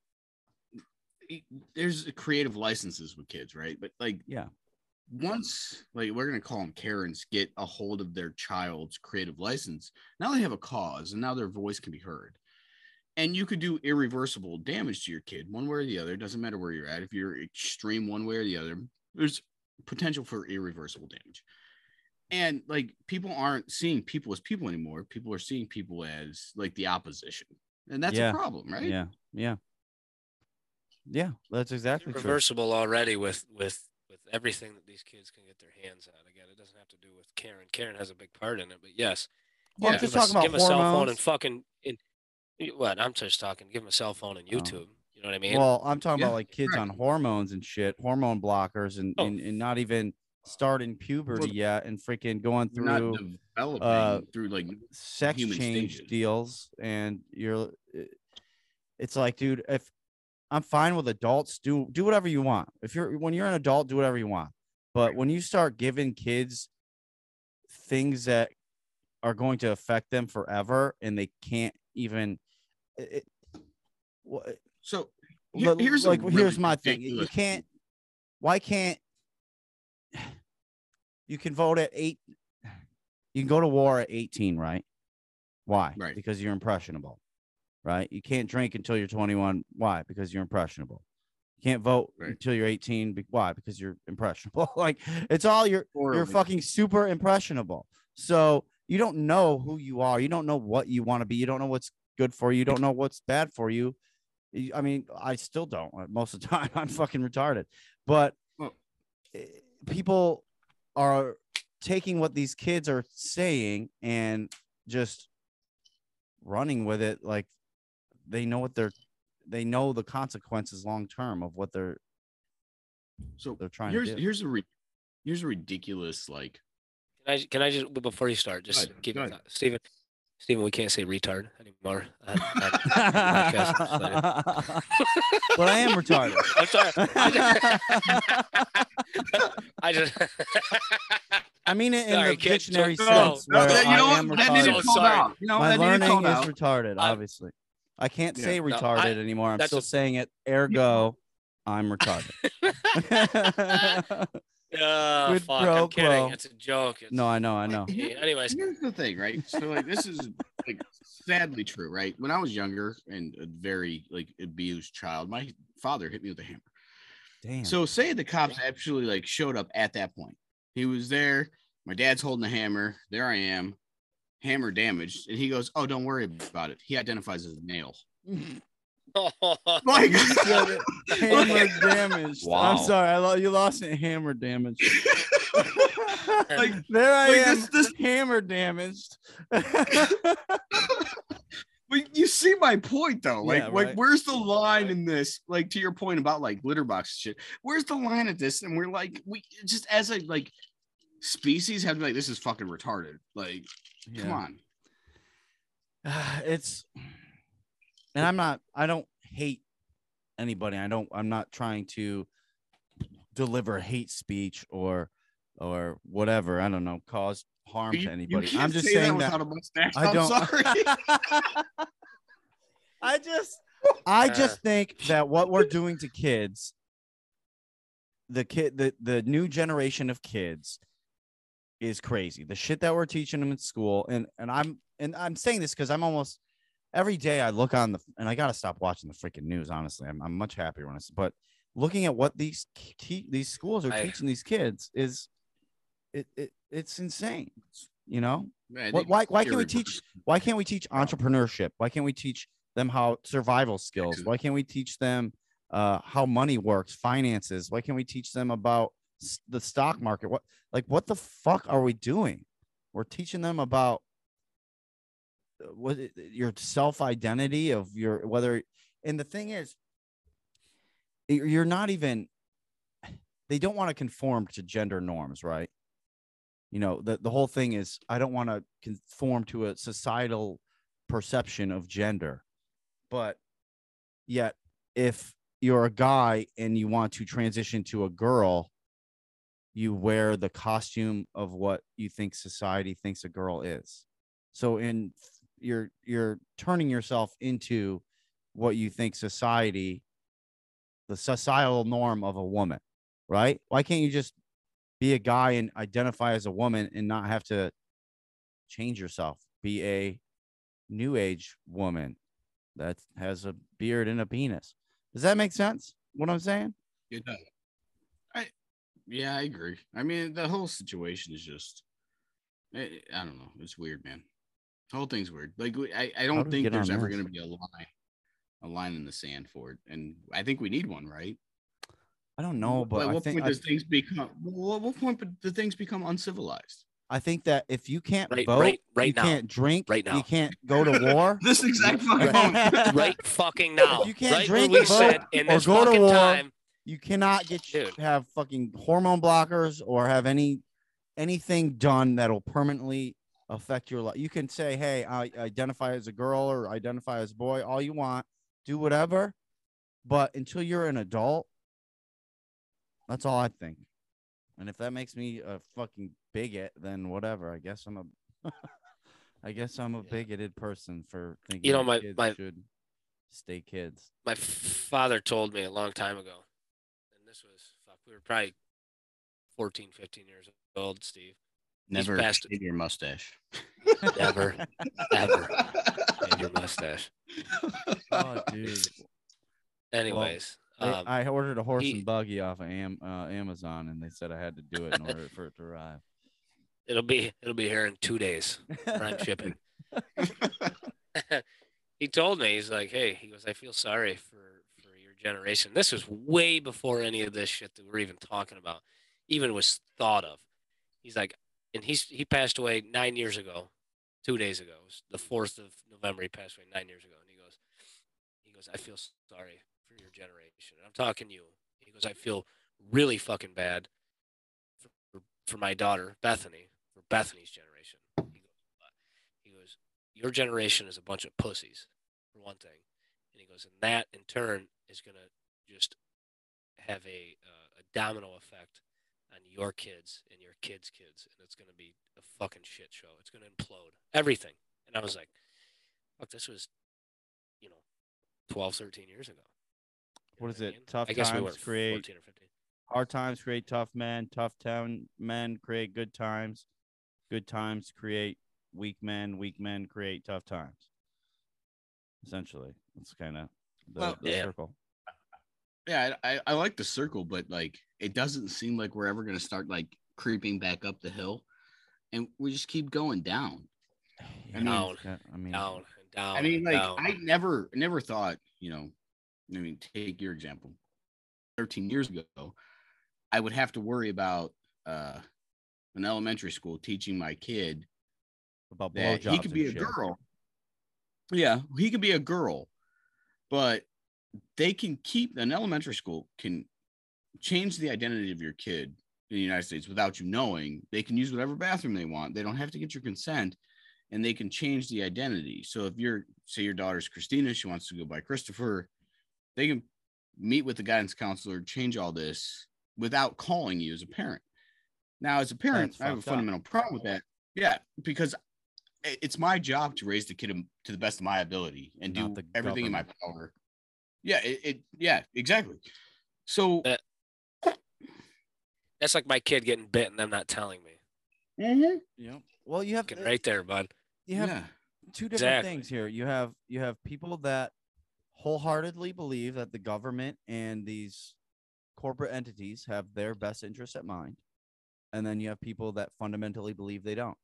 there's creative licenses with kids, right? But like, Yeah. once like we're gonna call them Karens get a hold of their child's creative license, now they have a cause, and now their voice can be heard. And you could do irreversible damage to your kid one way or the other. It doesn't matter where you're at. If you're extreme one way or the other, there's potential for irreversible damage. And like people aren't seeing people as people anymore. People are seeing people as like the opposition. And that's Yeah. a problem, right? Yeah. Yeah. Yeah. That's exactly true. Reversible already with with with everything that these kids can get their hands on. Again, it doesn't have to do with Karen. Karen has a big part in it, but yes. Well, I'm Yeah. just give talking a, about give a cell phone hormones. and fucking in, what I'm just talking. Give them a cell phone and YouTube. You know what I mean? Well, I'm talking Yeah, about like kids right. on hormones and shit, hormone blockers, and, Oh. and, and not even starting puberty Well, yet, and freaking going You're not through developing uh, through like sex human change stages. deals, and you're. It's like, dude, if I'm fine with adults, do do whatever you want. If you're when you're an adult, do whatever you want. But when you start giving kids things that are going to affect them forever, and they can't even. It, it, so But, here- here's a like really here's my thing. You ridiculous- can't. Why can't you can vote at eight? You can go to war at eighteen, right? Why? Right. Because you're impressionable, right? You can't drink until you're twenty-one. Why? Because you're impressionable. You can't vote Right. until you're eighteen. Be- Why? Because you're impressionable. Like it's all you're Or you're like- fucking super impressionable. So you don't know who you are. You don't know what you want to be. You don't know what's good for you. You don't know what's bad for you. You- I mean, I still don't. uh, Most of the time, I'm fucking retarded. But Well- eh, people are taking what these kids are saying and just running with it like they know what they're they know the consequences long term of what they're So they're trying here's to do. here's a re- here's a ridiculous like Can I can I just before you start, just ahead, keep go it, ahead. Stephen. Steven, we can't say retard anymore. on- on podcast. But I am retarded. I'm sorry. I just. I mean it in Sorry, the kid. dictionary So- sense. No, where that- you know I what? am That needed retarded. So called sorry. out. You know, My that needed learning called is out. retarded, I- obviously. I can't Yeah. say No, retarded I- anymore. I'm that's still a- saying it. Ergo, I'm retarded. Oh, Quid fuck. pro I'm kidding. quo. It's a joke. It's, No, I know, I know. Anyways, Here's the thing, right? So like this is like sadly true, right? When I was younger and a very like abused child, my father hit me with a hammer. Damn. So say the cops actually like showed up at that point. He was there. My dad's holding the hammer. There I am, hammer damaged, and he goes, "Oh, don't worry about it." He identifies as a nail. Like hammer damaged. Wow. I'm sorry, I lo- you lost it. Hammer damaged. like There I like am, this- this- hammer damaged. But you see my point though. Like, Yeah, like right. where's the line in this? Like to your point about like litter box shit. Where's the line at this? And we're like, we just as a like species have to be like, this is fucking retarded. Like, come Yeah. on. It's, and I'm not, I don't hate anybody. I don't, I'm not trying to deliver hate speech or, or whatever. I don't know, cause harm You- to you anybody. can't I'm just say saying that. without a mustache. I I'm don't. sorry. I just, I Uh. just think that what we're doing to kids, the kid, the the new generation of kids, is crazy. The shit that we're teaching them in school, and and I'm and I'm saying this because I'm almost every day I look on the and I gotta stop watching the freaking news. Honestly, I'm I'm much happier when I s- but looking at what these te- these schools are I- teaching these kids is it, it it's insane. You know. Man, What, they- why why can't we irreversible. teach why can't we teach entrepreneurship? Why can't we teach them how survival skills? Excellent. Why can't we teach them uh, how money works, finances? Why can't we teach them about s- the stock market? What like what the fuck are we doing? We're teaching them about uh, what it- your self identity of your whether and the thing is y- you're not even they don't want to conform to gender norms, right? You know, the, the whole thing is I don't want to conform to a societal perception of gender. But yet, if you're a guy and you want to transition to a girl, you wear the costume of what you think society thinks a girl is. So in you're you're turning yourself into what you think society, the societal norm of a woman, right? Why can't you just be a guy and identify as a woman and not have to change yourself? Be a new age woman that has a beard and a penis. Does that make sense? What I'm saying? It does. I, yeah, I agree. I mean, the whole situation is just, I, I don't know. It's weird, man. The whole thing's weird. Like, we- I, I How don't do we think get there's on ever this? going to be a line, a line in the sand for it. And I think we need one, right? I don't know, but At I what think point I, does things become? What, what point do things become uncivilized? I think that if you can't Right- vote, right- right you now. can't drink, Right now. you can't go to war. This exact fucking moment. right fucking now. If you can't right drink, when we vote, said in or this go to fucking war, time. You cannot get Dude. have fucking hormone blockers or have any anything done that'll permanently affect your life. You can say, "Hey, I identify as a girl or identify as a boy," all you want, do whatever, but until you're an adult, that's all I think. And if that makes me a fucking bigot, then whatever. I guess I'm a, I guess I'm a bigoted person for thinking You know, that my- kids my- should stay kids. My father told me a long time ago, and this was, fuck, we were probably fourteen, fifteen years old, Steve. Never passed- shave your mustache. Never, ever shave your mustache. Oh, dude. Anyways, They- um, I ordered a horse he- and buggy off of Am, uh, Amazon, and they said I had to do it in order for it to arrive. it'll be it'll be here in two days. Prime shipping. He told me, he's like, hey, he goes, I feel sorry for for your generation. This was way before any of this shit that we're even talking about even was thought of. He's like, and he's he passed away nine years ago, two days ago. It was the fourth of November. He passed away nine years ago, and he goes, he goes, I feel sorry for your generation. And I'm talking you. He goes, I feel really fucking bad for, for, for my daughter Bethany, for Bethany's generation. He goes, he goes, your generation is a bunch of pussies, for one thing. And he goes, and that in turn is going to just have a, uh, a domino effect on your kids and your kids' kids. And it's going to be a fucking shit show. It's going to implode everything. And I was like, look, this was, you know, twelve, thirteen years ago. You What know is I it? mean? Tough I guess we times were create fourteen or fifteen. hard times create tough men. Tough town men create good times. Good times create weak men. Weak men create tough times. Essentially, that's kind of the, Well, the yeah. circle. Yeah, I, I like the circle, but like it doesn't seem like we're ever gonna start like creeping back up the hill, and we just keep going down. I mean, Down, I mean, down, and down. I mean, and like down. I never never thought, you know, I mean, take your example. thirteen years ago, I would have to worry about uh an elementary school teaching my kid about that blowjobs he could be a and shit. girl. Yeah, he could be a girl, but they can keep an elementary school can change the identity of your kid in the United States without you knowing. They can use whatever bathroom they want. They don't have to get your consent, and they can change the identity. So if you're, say your daughter's Christina, she wants to go by Christopher, they can meet with the guidance counselor, change all this without calling you as a parent. Now, as a parent, That's I have a fucked up. fundamental problem with that. Yeah, because it's my job to raise the kid to the best of my ability and Not do the everything in my government. power. Yeah, it, it yeah, exactly. So That- That's like my kid getting bit and them not telling me. mhm. Yeah. Well, you have Fucking right there, bud. you have yeah, two different Exactly. things here. You have you have people that wholeheartedly believe that the government and these corporate entities have their best interests at mind, and then you have people that fundamentally believe they don't.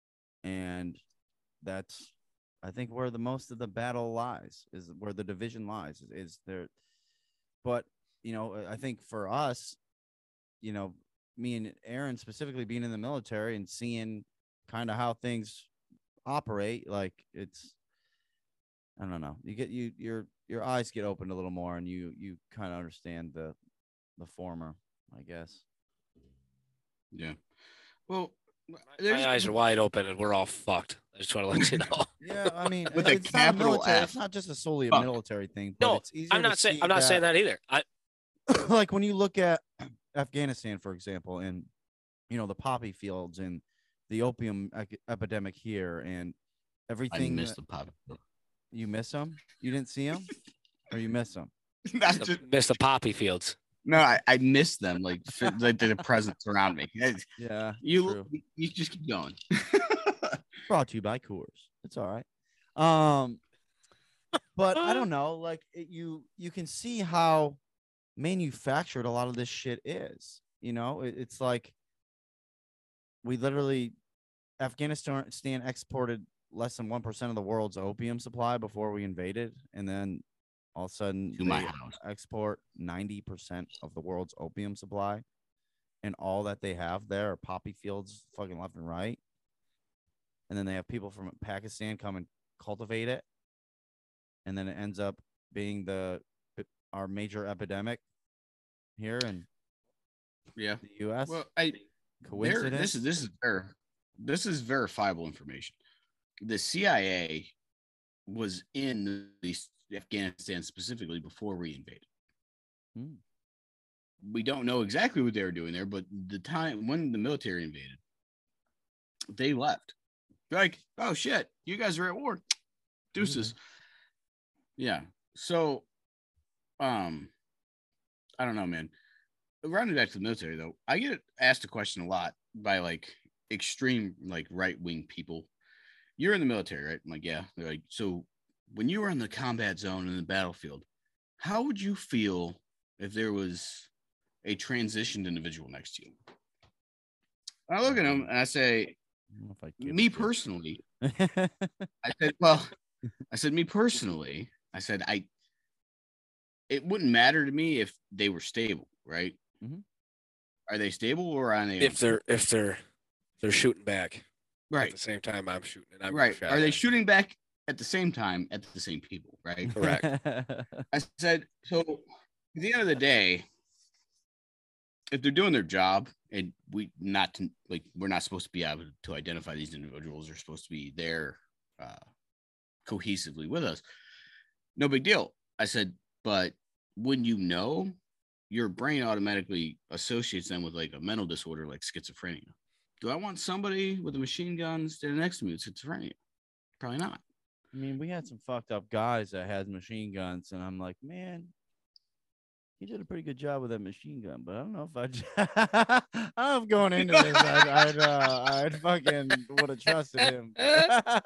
And that's, I think, where the most of the battle lies, is where the division lies. Is, is there? But you know, I think for us, you know, me and Aaron specifically being in the military and seeing kind of how things operate, like it's, I don't know, you get you your your eyes get opened a little more, and you you kind of understand the the former, I guess. yeah. Well, My there's eyes are wide open and we're all fucked. I just want to let you know. Yeah, I mean, With a it's not a capital military. F. It's not just a solely a Fuck. military thing, but No, it's easier. I'm to not saying see I'm not that- saying that either. I like when you look at Afghanistan, for example, and you know the poppy fields and the opium ec- epidemic here, and I everything. missed that- the pop. You miss them? You didn't see them, or you miss them? Not the, just, missed the poppy fields. no, I, I missed them like fi- like they're the presence around me. It's- Yeah, You true. you just keep going. Brought to you by Coors. It's all right. Um, but I don't know. Like it, you, you can see how manufactured a lot of this shit is. You know, it, it's like we literally Afghanistan Stan exported less than one percent of the world's opium supply before we invaded, and then all of a sudden To my they house. export ninety percent of the world's opium supply, and all that they have there are poppy fields, fucking left and right. And then they have people from Pakistan come and cultivate it, and then it ends up being the our major epidemic here in Yeah. the U S. Well, I there, Coincidence? this is this is ver- this is verifiable information. The C I A was in the Afghanistan specifically before we invaded. Hmm. We don't know exactly what they were doing there, but the time when the military invaded, they left. They're like, oh shit, you guys are at war. Deuces. Yeah. So, um, I don't know, man. Rounding back to the military, though, I get asked a question a lot by like extreme, like right wing people. You're in the military, right? I'm like, yeah. They're like, so when you were in the combat zone in the battlefield, how would you feel if there was a transitioned individual next to you? And I look at them and I say, I don't know if I give me a shit. personally, I said, well, I said, me personally, I said, I, it wouldn't matter to me if they were stable, right? Mhm. Are they stable or are they? If they're if they're they're shooting back at right, the same time I'm shooting and I'm right. shot Are they at. shooting back at the same time at the same people, right? Correct. I said, so at the end of the day, if they're doing their job and we not to, like, we're not supposed to be able to identify these individuals, they're supposed to be there uh, cohesively with us. No big deal. I said, but when you know, your brain automatically associates them with like a mental disorder like schizophrenia. Do I want somebody with a machine gun standing next to me with schizophrenia? Probably not. I mean, we had some fucked up guys that had machine guns, and I'm like, man, he did a pretty good job with that machine gun, but I don't know if I, I don't know if going into this, I'd, I'd, uh, I'd fucking would have trusted him. Hey,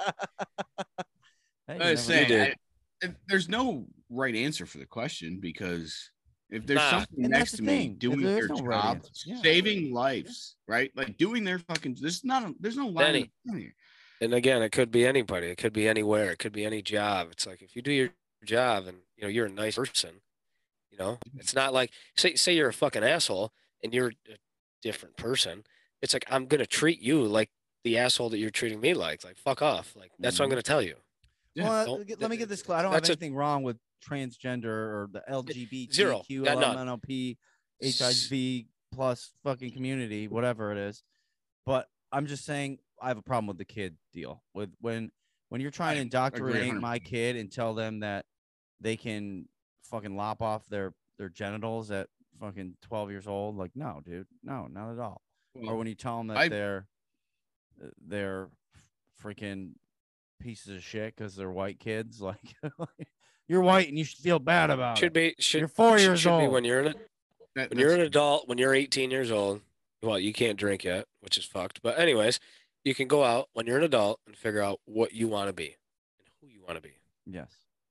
I you was never saying, know. I, there's no right answer for the question, because if there's Nah. something And next that's to the me thing. doing There's their no right job, answer. Yeah. saving lives, right? Like doing their fucking, there's not, a, there's no line Danny. in the sand here. And again, it could be anybody. It could be anywhere. It could be any job. It's like if you do your job and you know you're a nice person, you know, it's not like say say you're a fucking asshole and you're a different person. It's like I'm gonna treat you like the asshole that you're treating me like. Like fuck off. Like that's what I'm gonna tell you. Yeah. Well, uh, Don't- get- let me get this clear. I don't have that's a- anything wrong with transgender or the L G B T Zero. Q, Got L none. M N O P, H I V plus fucking community, whatever it is. But I'm just saying I have a problem with the kid deal. With when when you're trying to I agree indoctrinate one hundred my percent. kid and tell them that they can fucking lop off their their genitals at fucking twelve years old, like no, dude, no, not at all. Or when you tell them that I- they're they're freaking pieces of shit because they're white kids, like you're white and you should feel bad about Should it. be should You're four should- years should be old. when you're in a, That- when you're an that's- adult, when you're eighteen years old. Well, you can't drink yet, which is fucked. But anyways, you can go out when you're an adult and figure out what you want to be and who you want to be. Yes.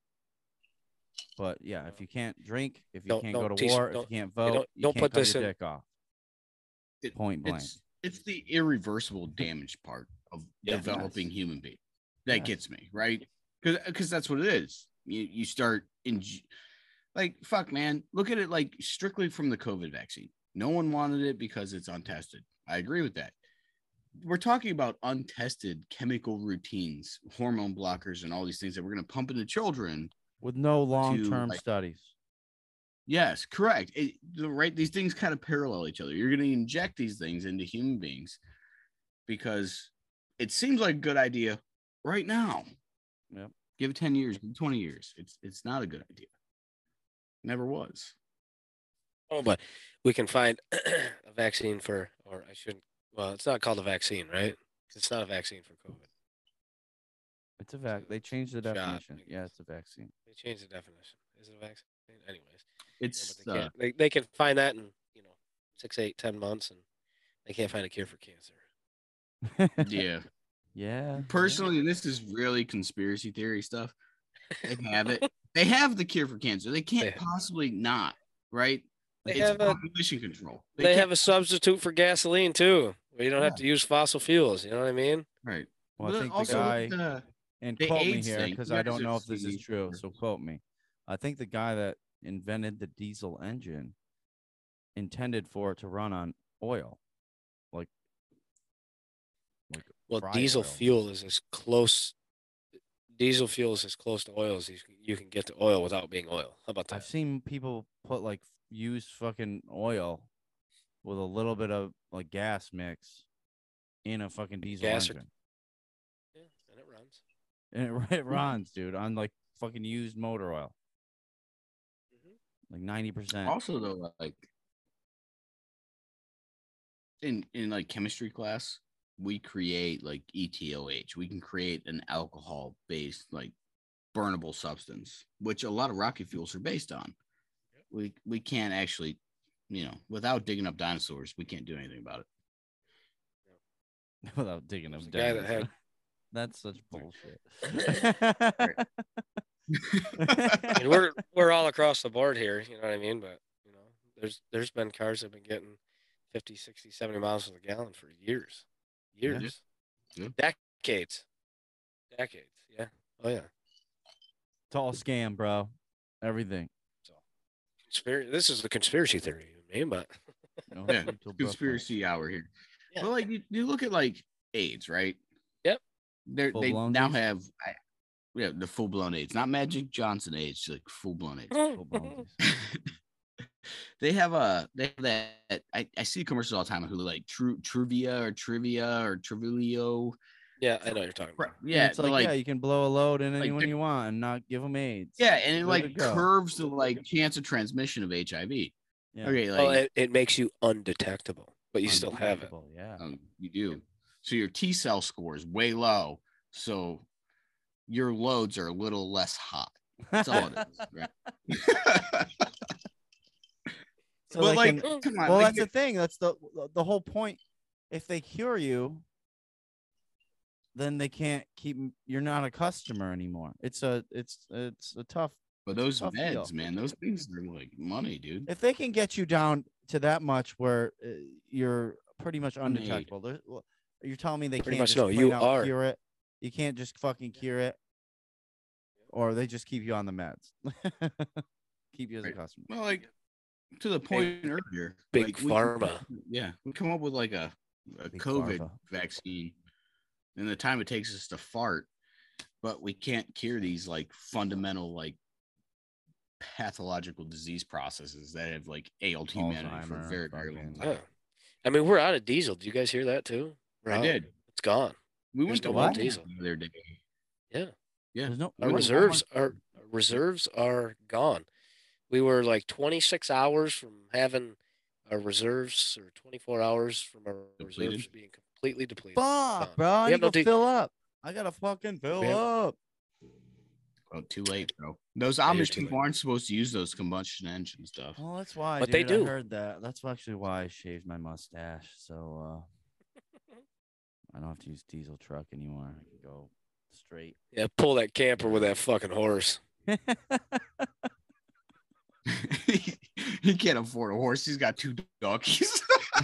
But yeah, if you can't drink, if you Don't- can't don't go to tease- war, if don't- you can't yeah, vote, don't- you don't can't put cut this your in- dick off. it- Point blank. It's it's the irreversible damage part of Yeah. developing Yes. human being that Yes. gets me, right? Because because that's what it is. You you start in like fuck, man. Look at it like strictly from the COVID vaccine. No one wanted it because it's untested. I agree with that. We're talking about untested chemical routines, hormone blockers, and all these things that we're going to pump into children. With no long-term like- studies. Yes, correct. It, the- right, these things kind of parallel each other. You're going to inject these things into human beings because it seems like a good idea right now. Yep. Give it ten years, twenty years. It's it's not a good idea. Never was. Oh, but we can find a vaccine for, or I shouldn't. Well, it's not called a vaccine, right? It's not a vaccine for COVID. It's a vac. They changed the Shot, definition. I Yeah, guess. it's a vaccine. They changed the definition. Is it a vaccine? Anyways, yeah, It's but they, uh, can't, they they can find that in you know six, eight, ten months, and they can't find a cure for cancer. yeah. Yeah. Personally, and this is really conspiracy theory stuff. They have it. They have the cure for cancer. They can't They- possibly not, right? They It's have a population control. they, can't- have a substitute for gasoline too, where you don't have Yeah. to use fossil fuels. You know what I mean? right. Well, I But think the also with guy, the- and the quote me AIDS here thing, because you I guys don't are know if this is seeing true. for- So quote me. I think the guy that invented the diesel engine intended for it to run on oil, like, like Well, fried diesel oil. fuel is as close. Diesel fuel is as close to oil as you, you can get to oil without being oil. How about that? I've seen people put like used fucking oil with a little bit of like gas mix in a fucking diesel Gas or- engine, Yeah, and it runs. and it, it runs, dude, on like fucking used motor oil, Mhm. like ninety percent. Also, though, like in in like chemistry class, we create like E T O H. We can create an alcohol based like burnable substance, which a lot of rocket fuels are based on. We we can't actually, you know, without digging up dinosaurs, we can't do anything about it. Without digging up There's a guy that dinosaurs. had- That's such bullshit. I mean, we're we're all across the board here, you know what I mean? But you know, there's there's been cars that have been getting fifty, sixty, seventy miles to the gallon for years, Yeah. years, Yeah. decades, decades. Yeah. Oh yeah. It's all scam, bro. Everything. Conspiracy. This is the conspiracy theory, you mean? But You know, Yeah, wait till Brooklyn. conspiracy hour here. Yeah. Well, like you, you look at like AIDS, right? Yep. They're, they Full-blown now AIDS? have, I, yeah, the full blown AIDS, not Magic Johnson AIDS, like full blown AIDS. Full-blown. They have a they have that I, I see commercials all the time of who like Tru, Truvia or Trivia or Trivilio. Yeah, I know what you're talking Right, about. And yeah, it's but like, like yeah, you can blow a load in like anyone the- you want and not give them AIDS. yeah, and it Way to like go. curves the like chance of transmission of H I V. Yeah. Okay, like Well, it, it makes you undetectable, but you still have it. Undetectable, Yeah. um, you do. So your T cell score is way low. So your loads are a little less hot. That's all it is, right? So but they like, can- come on. well, like, that's the thing. That's the the whole point. If they cure you, then they can't keep. You're not a customer anymore. It's a it's it's a tough. but those tough meds, deal. man, those things are like money, dude. If they can get you down to that much where uh, you're pretty much Made. undetectable, there- well, you're telling me they Pretty can't much just no, plain you out are. cure it. You can't just fucking cure it, or they just keep you on the meds. Keep you as a Right. customer. Well, like to the point earlier, big like, we- pharma. yeah, we come up with like a, a Big COVID pharma. vaccine, and the time it takes us to fart, but we can't cure these like fundamental like pathological disease processes that have like ailed humanity for a Alzheimer, very very long fucking- time. Yeah. I mean, we're out of diesel. Did you guys hear that too? We're I out. did. It's gone. We There's went to no more Walmart diesel. the other day. Yeah. Yeah, There's no We Our went to reserves Walmart. are our reserves are gone. We were like twenty-six hours from having our reserves, or twenty-four hours from our Depleted. reserves being completely depleted. Fuck, Gone. bro. I We need have to no go di- fill up. I gotta fucking fill We have- up. Oh, too late, bro. Those Yeah, you're Amish too people late. aren't supposed to use those combustion engine stuff. Well, that's why. But they dude, do. I heard that. That's actually why I shaved my mustache. So uh, I don't have to use diesel truck anymore. I can go straight. Yeah, pull that camper with that fucking horse. He can't afford a horse. He's got two donkeys.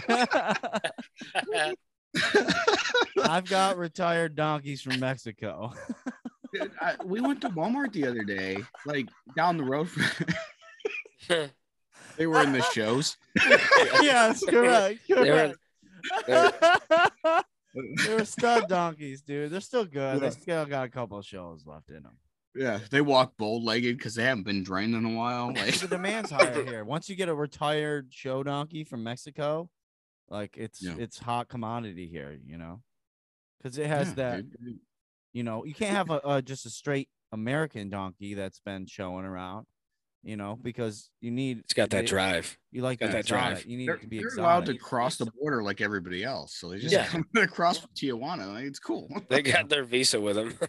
I've got retired donkeys from Mexico. Dude, I, we went to Walmart the other day, like down the road. From, they were in the shows. Yes, correct. They were- correct. They're stud donkeys, dude. They're still good. They Yeah. still got a couple of shows left in them. Yeah, they walk bow-legged because they haven't been drained in a while. Like, The demand's higher here. Once you get a retired show donkey from Mexico, like it's Yeah. it's hot commodity here, you know, because it has yeah, that. dude. You know, you can't have a, a just a straight American donkey that's been showing around. You know, because you need. It's got that it- drive. You like got the that exotic. drive. You need They're, it to be they're exotic. allowed to cross the border like everybody else, so they just Yeah. come across from Tijuana. Like, it's cool. They got their visa with them.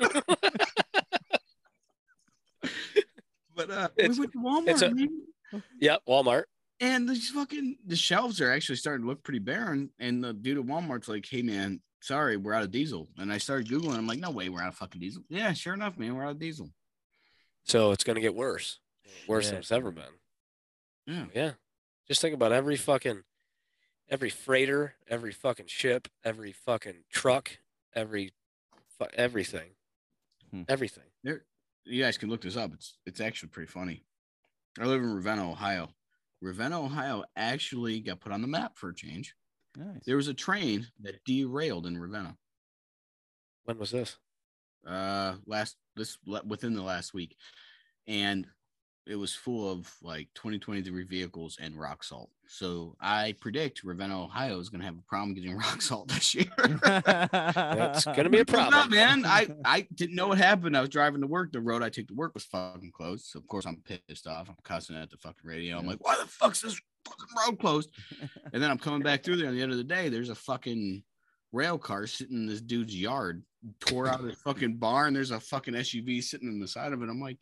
But uh, It's- we went to Walmart, it's a- man, Yep, Walmart. and these fucking the shelves are actually starting to look pretty barren. And the dude at Walmart's like, "Hey, man, sorry, we're out of diesel." And I started googling. I'm like, "No way, we're out of fucking diesel." Yeah, sure enough, man, we're out of diesel. So it's gonna get worse. Worse than Shit. it's ever been. Yeah, Yeah. Just think about every fucking every freighter, every fucking ship, every fucking truck, every fu- everything. Hmm. Everything. there. You guys can look this up. It's it's actually pretty funny. I live in Ravenna, Ohio. Ravenna, Ohio actually got put on the map for a change. Nice. There was a train that derailed in Ravenna. When was this? Uh, last this within the last week, and it was full of like twenty twenty-three vehicles and rock salt. So I predict Ravenna, Ohio is going to have a problem getting rock salt this year. That's gonna be a It's not, problem. man. I, I didn't know what happened. I was driving to work. The road I took to work was fucking closed. So of course I'm pissed off. I'm cussing at the fucking radio. I'm Yeah. like, why the fuck's this fucking road closed? And then I'm coming back through there. At the end of the day, there's a fucking rail car sitting in this dude's yard, tore out his fucking barn. There's a fucking S U V sitting in the side of it. I'm like,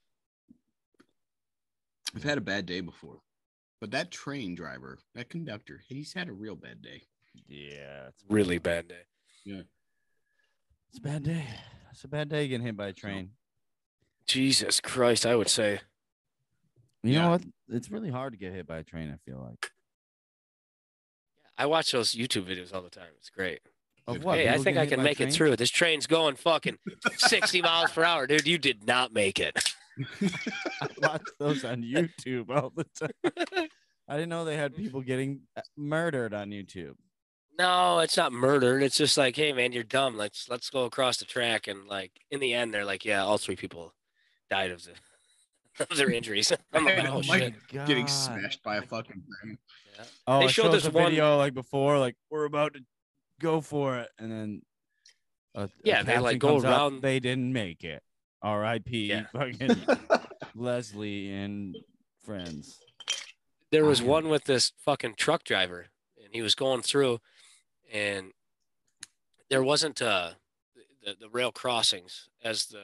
I've had a bad day before. But that train driver, that conductor, he's had a real bad day. Yeah, it's Really bad day. Yeah. It's a bad day. It's a bad day getting hit by a train. Jesus Christ, I would say. You Yeah. know what? It's really hard to get hit by a train. I feel like. I watch those YouTube videos all the time. It's great. Of what? Hey, I People think getting I hit can by make it trains? through. This train's going fucking sixty miles per hour, dude. You did not make it. I watch those on YouTube all the time. I didn't know they had people getting uh, murdered on YouTube. No, it's not murdered. It's just like, hey man, you're dumb. Let's let's go across the track. And like in the end, they're like, yeah, all three people died of, the, of their injuries. I'm like, Oh oh my shit. God. Getting smashed by a fucking train. Yeah. Oh, They it showed shows this a one- video like before, like we're about to go for it, and then a, a Yeah, they, like, caption go comes up, around- they didn't make it. R I P Yeah. fucking Leslie and friends. There was Damn. one with this fucking truck driver, and he was going through, and there wasn't uh the, the rail crossings as the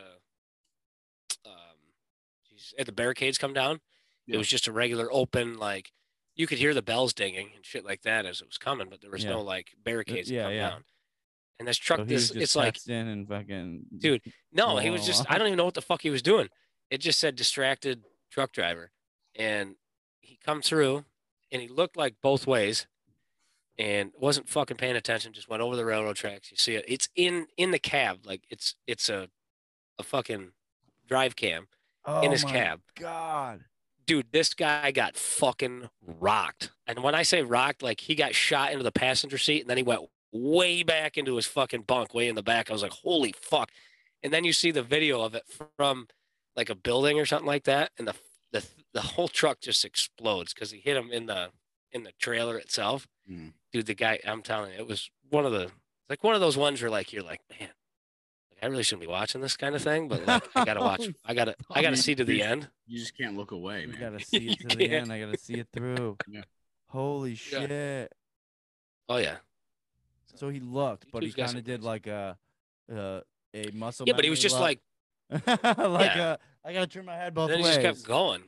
um geez, as the barricades come down. It Yeah. was just a regular open, like you could hear the bells dinging and shit like that as it was coming, but there was Yeah. no like barricades yeah, that come yeah. down. And this truck, So he was this just it's like texting and fucking Dude, no, he rolling was just, along. I don't even know what the fuck he was doing. It just said distracted truck driver. And he come through and he looked like both ways and wasn't fucking paying attention, just went over the railroad tracks. You see it. It's in in the cab. Like it's it's a a fucking drive cam oh in his my cab. God. Dude, this guy got fucking rocked. And when I say rocked, like he got shot into the passenger seat and then he went way back into his fucking bunk, way in the back. I was like, holy fuck. And then you see the video of it from like a building or something like that, and the the the whole truck just explodes because he hit him in the in the trailer itself. Mm. Dude, the guy, I'm telling you, it was one of the like one of those ones where like you're like, man, like, I really shouldn't be watching this kind of thing, but like I gotta watch, I gotta I gotta You- see to the you- end. You just can't look away, You man. gotta see it You to the can't. end. I gotta see it through. Yeah. Holy shit. Oh yeah. So he looked, but he YouTube's got kind some of did crazy- like a uh, a muscle Yeah, but he was memory just look. like, like Yeah. uh, I gotta turn my head both then he ways. just kept going.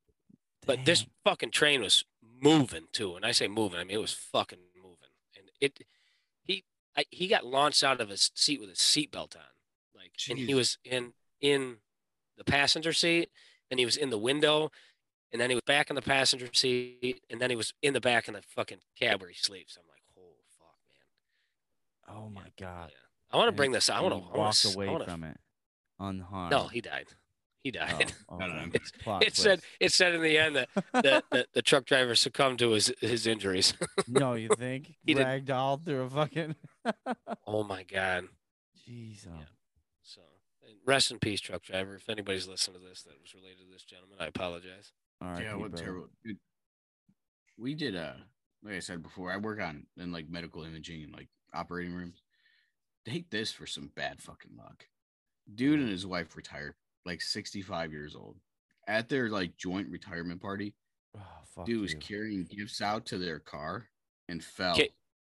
But this Damn. fucking train was moving too. And I say moving, I mean it was fucking moving. And it, he, I, he got launched out of his seat with his seatbelt on, like, and he Jeez. was in in the passenger seat, and he was in the window, and then he was back in the passenger seat, and then he was in the back in the fucking cab where he sleeps. I'm like, oh fuck, man. Oh my God. Yeah. I want to And bring he- this. I and want he to. I want walked to. away I wanna, from it unharmed. No, he died. He died. Oh, I don't okay. know. It's- Plot It said. twist. It said in the end that that, that the truck driver succumbed to his his injuries. No, you think He did- ragdoll through a fucking. Oh my god. Jeez. oh. Yeah. So, and rest in peace, truck driver. If anybody's listening to this that was related to this gentleman, I apologize. All right. Yeah, what terrible. Dude, we did uh like I said before, I work on in like medical imaging and like operating rooms. Take this for some bad fucking luck. Dude and his wife retired, like sixty-five years old. At their like joint retirement party, Oh, fuck dude was you. carrying gifts out to their car and fell Ca-